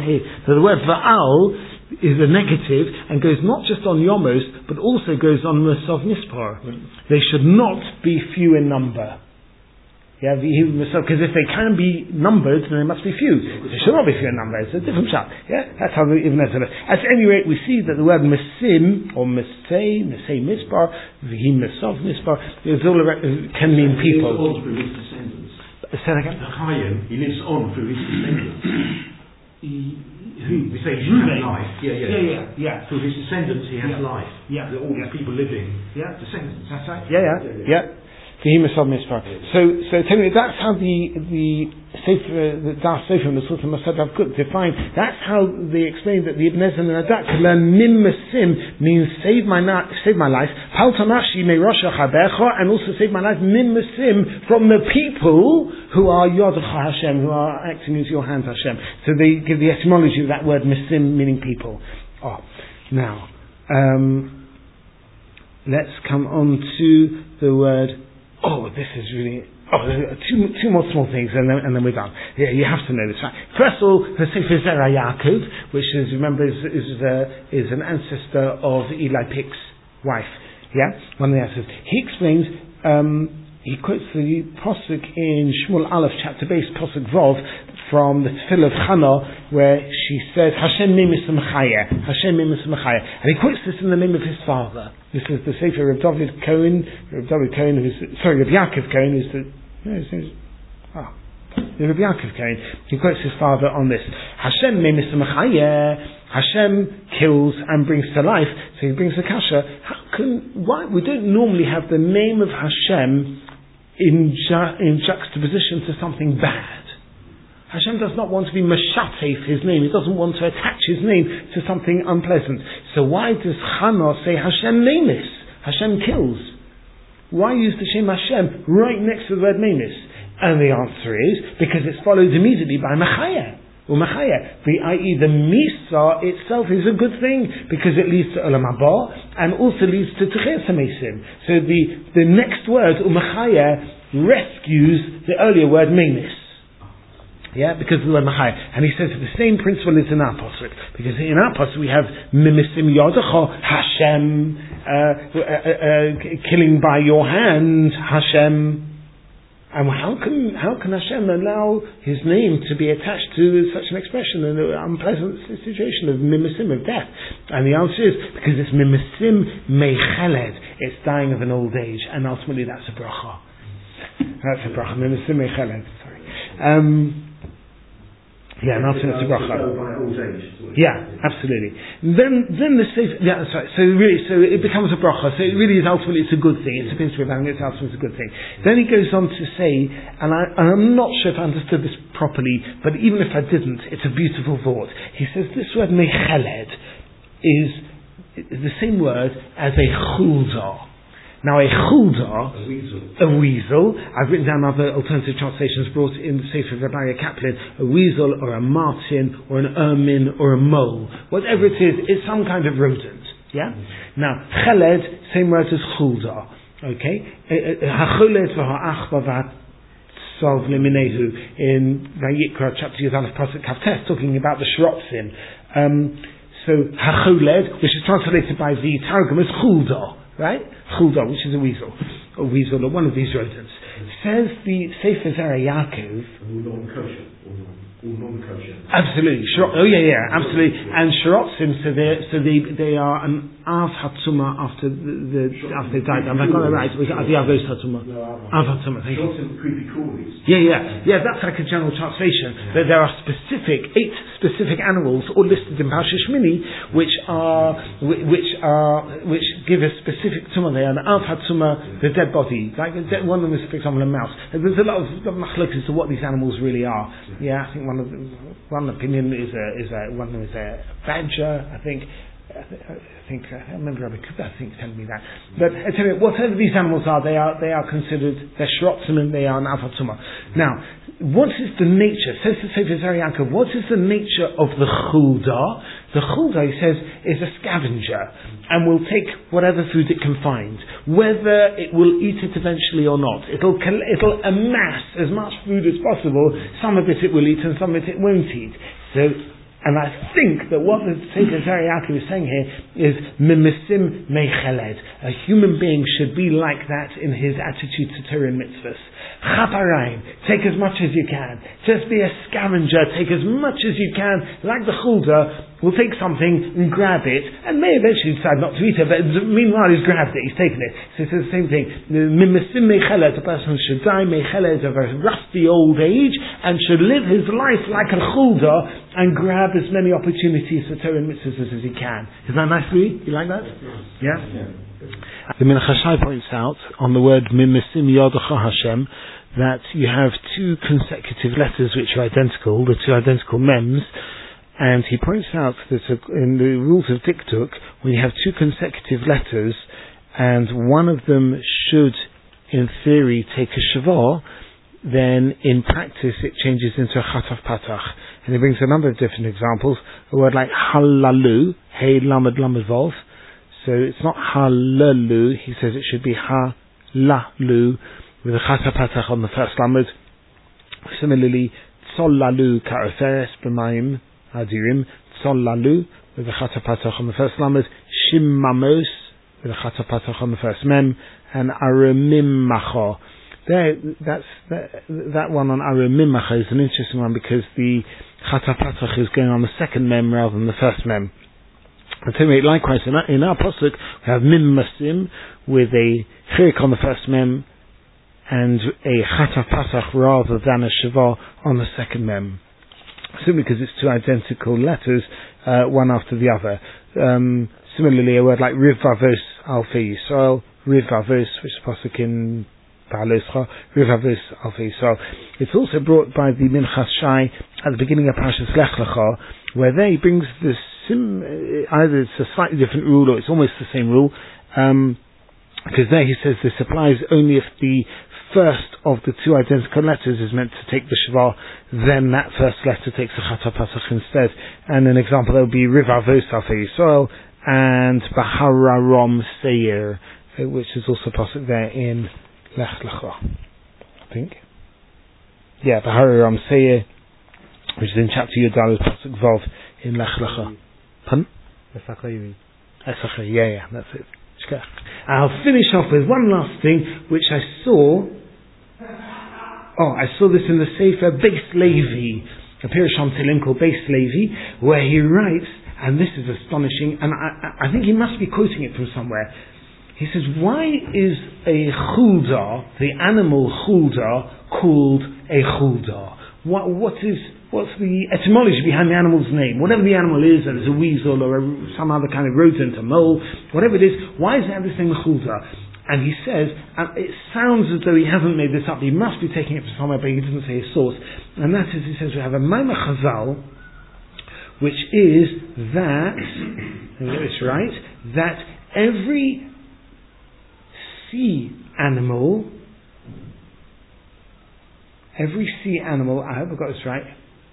S1: is a negative and goes not just on Yomos, but also goes on Misav Mispar. They should not be few in number. Because if they can be numbered, then they must be few. They should not be few in number. It's a different shot. That's how the Ibn Ezra. At any rate, we see that the word Mesim or Mesei Mispar, V'hi Misav Mispar, can mean people.
S4: Say that again? The Chayyim, he lives on through his descendants. We say he has life. Yeah. Through his descendants he has life. Yeah. All these people living. Yeah. Descendants. That's right.
S1: Yeah. So tell me, that's how the Das Sefer and the Sultan Masad Avkut define. That's how they explain that the Ibn Ezra and Adat could learn Nim Mesim means save my life. Pal Tanashi me Rosh Chabecha, and also save my life Nim Mesim from the people who are Yodecha Hashem, who are acting as your hands Hashem. So they give the etymology of that word Mesim, meaning people. Now let's come on to the word. This is really. Two more small things, and then we're done. Yeah, you have to know this, right? First of all, the Sefer Zera Yaakov, which is, remember, is an ancestor of Eli Pick's wife. Yeah, one of the ancestors. He explains. He quotes the pasuk in Shmuel Aleph chapter base pasuk Vov from the Tefillah of Chana, where she says Hashem Mimis Mechaya, Hashem Mimis Mechaya, and he quotes this in the name of his father. This is the Sefer of Reb Yaakov Cohen, Reb Yaakov Cohen, Reb Yaakov Cohen. He quotes his father on this. Hashem Mimis Mechaya. Hashem kills and brings to life. So he brings the kasha. Why we don't normally have the name of Hashem in juxtaposition to something bad. Hashem does not want to be mashatef his name. He doesn't want to attach his name to something unpleasant. So why does Chana say Hashem Memis? Hashem kills. Why use the Shem Hashem right next to the word Memis? And the answer is because it's followed immediately by Mechaya. i.e. the Misa itself is a good thing because it leads to Olam Haba and also leads to Teches HaMesim. So the next word, Umachaya, rescues the earlier word Memis. Because of the word Machaya. And he says the same principle is in our pasuk, because in our pasuk we have Mimisim Yodecha, Hashem, killing by your hand, Hashem. And how can Hashem allow His name to be attached to such an expression in an unpleasant situation of mimisim, of death? And the answer is because it's mimisim mecheled. It's dying of an old age, and ultimately that's a bracha. That's a bracha. Mimisim mecheled. Sorry. Yeah, and ultimately it's a bracha. Yeah, absolutely. Then the Sefer, yeah, sorry. So it becomes a bracha. So it really is ultimately it's a good thing. It's supposed to be bang. It's ultimately a good thing. Then he goes on to say, and I'm not sure if I understood this properly, but even if I didn't, it's a beautiful thought. He says this word mecheled is the same word as a chuldah. Now a chuldah, a weasel, I've written down other alternative translations brought in the Sefer of Rabbi Kaplan, a weasel or a martin or an ermine or a mole. Whatever it is, it's some kind of rodent. Yeah? Now, cheled, same word as chuldah. Okay? Ha-choled v'ha-ach bavat sov leminehu in Vayikra chapter Yudalef Pasuk Kavtes, talking about the shrotzim. So, ha-choled, which is translated by the Targum as chuldah. Right? Chuldah, which is a weasel or one of these rodents. Says the Sefer Zera Yaakov. Non-kosher. Absolutely. Absolutely. And shrotzim, so they are an av hatzuma after they died. Have I got that right? We got the avos hatzuma. Av hatzuma. Thank you.
S4: Creepy crawlies.
S1: Yeah. That's like a general translation. That there are 8 specific animals, all listed in Parshas Shmini, which give a specific tumah. They are an av hatzuma, the dead body. Like one of them is, for example, a mouse. There's a lot of machlokes as to what these animals really are. Yeah, I think one opinion is one of them is a badger. I remember Rabbi Kuba telling me that. But I tell you, whatever these animals are, they are considered, they're shrotzim and they are an avatumah. Now, what is the nature? Says the Sefer Zera Yaakov, what is the nature of the chuldah? The chuldah, he says, is a scavenger and will take whatever food it can find, whether it will eat it eventually or not. It'll amass as much food as possible. Some of it will eat and some of it won't eat. And I think that what the Sefer Zera Yaakov is saying here is mimisim mecheled. A human being should be like that in his attitude to Torah and mitzvahs. Chaparayim, take as much as you can. Just be a scavenger, take as much as you can. Like the chuldah, will take something and grab it, and may eventually decide not to eat it, but meanwhile he's grabbed it, he's taken it. So it's the same thing. Mimisim mecheled, a person should die mecheled of a rusty old age, and should live his life like a chuldah, and grab as many opportunities for Torah and mitzvahs as he can. Is that nice, Louis? You like that? Yeah? The Minchas Shai points out on the word Mimisim Yodecha Hashem that you have 2 consecutive letters which are identical, the 2 identical mems, and he points out that in the rules of Diktuk, when you have 2 consecutive letters and one of them should, in theory, take a shavah, then in practice it changes into a chataf patach. And he brings a number of different examples. A word like halalu, hey lamed lamed volf. So it's not halalu, he says it should be halalu, with a chataf patach on the first lamed. Similarly, tzolalu ka'aferes b'mayim adirim, tzolalu, with a chataf patach on the first lamed. Shimmamos, with a chataf patach on the first mem. And arumim macho. That one on Arumim Macha is an interesting one because the Chataf Patach is going on the second mem rather than the first mem. Likewise, in our pasuk we have Mim Masim with a chirik on the first mem and a Chataf Patach rather than a Shavah on the second mem. Simply because it's 2 identical letters, one after the other. Similarly, a word like Rivavos Alfi Yisrael, Rivavos, which is pasuk in it's also brought by the Minchas Shai at the beginning of Parashas Lech Lecha, where there he brings the either it's a slightly different rule or it's almost the same rule, because there he says this applies only if the first of the 2 identical letters is meant to take the Shavah, then that first letter takes the Chataf Patach instead. And an example, there would be Rivavos Alfei Yisrael and Bahararom Seir, which is also pasuk there in Lech Lecha, I think. Yeah, Bahararam Seir, which is in chapter Yudal pasuk Vav in Lech Lecha. Pardon?
S2: Esachayim.
S1: Yeah, that's it. I'll finish off with one last thing which I saw I saw this in the Sefer Beis Levi, a Pirusham Tehillim called Beis Levi, where he writes, and this is astonishing, and I think he must be quoting it from somewhere. He says, why is a chulda, the animal chulda, called a chulda? What's the etymology behind the animal's name? Whatever the animal is, whether it's a weasel or some other kind of rodent, a mole, whatever it is, why does it have this name chulda? And he says, and it sounds as though he hasn't made this up, he must be taking it from somewhere, but he doesn't say his source. And that is, he says, we have a Maimar Chazal, which is that, let me get this right, that every sea animal, I hope I got this right,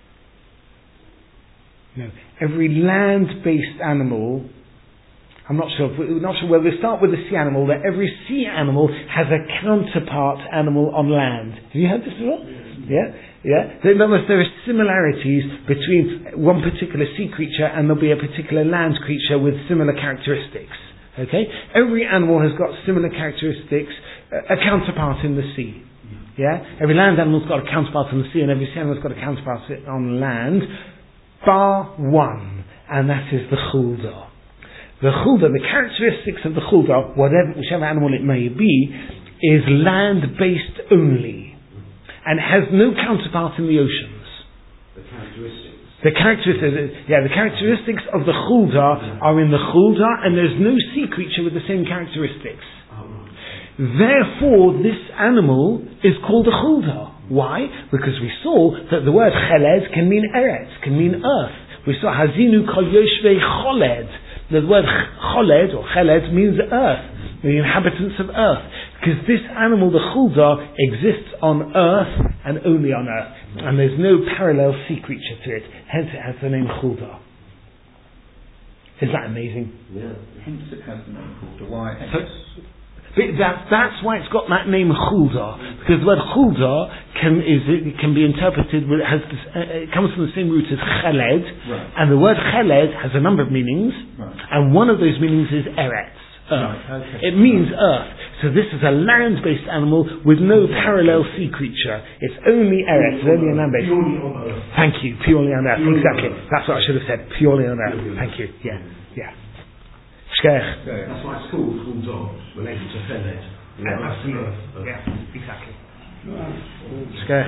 S1: every land-based animal, I'm not sure whether they start with the sea animal, that every sea animal has a counterpart animal on land. Have you heard this before? Yeah? In other words, there are similarities between one particular sea creature and there'll be a particular land creature with similar characteristics. Okay? Every animal has got similar characteristics, a counterpart in the sea. Yeah? Every land animal's got a counterpart on the sea and every sea animal's got a counterpart on land, bar one, and that is the chulda. The chulda, the characteristics of the chulda, whichever animal it may be, is land-based only, and has no counterpart in the oceans. The characteristics of the chulda are in the chulda, and there's no sea creature with the same characteristics. Therefore, this animal is called a chulda. Why? Because we saw that the word cheled can mean eretz, can mean earth. We saw hazinu kol yoshvei choled. The word choled or cheled means earth, the inhabitants of earth. Because this animal, the chulda, exists on earth and only on earth. And there's no parallel sea creature to it. Hence it has the name chulda. Is that amazing?
S6: Yeah. Hence it has the name chulda. Why?
S1: That's why it's got that name chulda. Because the word chulda can be interpreted, it comes from the same root as cheled,
S6: right.
S1: And the word cheled has a number of meanings,
S6: right.
S1: And one of those meanings is eretz, earth.
S6: Right, okay.
S1: It means earth. So this is a land-based animal with no parallel sea creature. It's only eretz, it's only a land-based.
S4: Purely on earth.
S1: Thank you, purely on earth, exactly. That's what I should have said, purely on earth. Thank you, yeah. Shkech.
S4: That's why it's called chulda, related to cheled.
S1: Absolutely. Yeah, exactly. Shkech.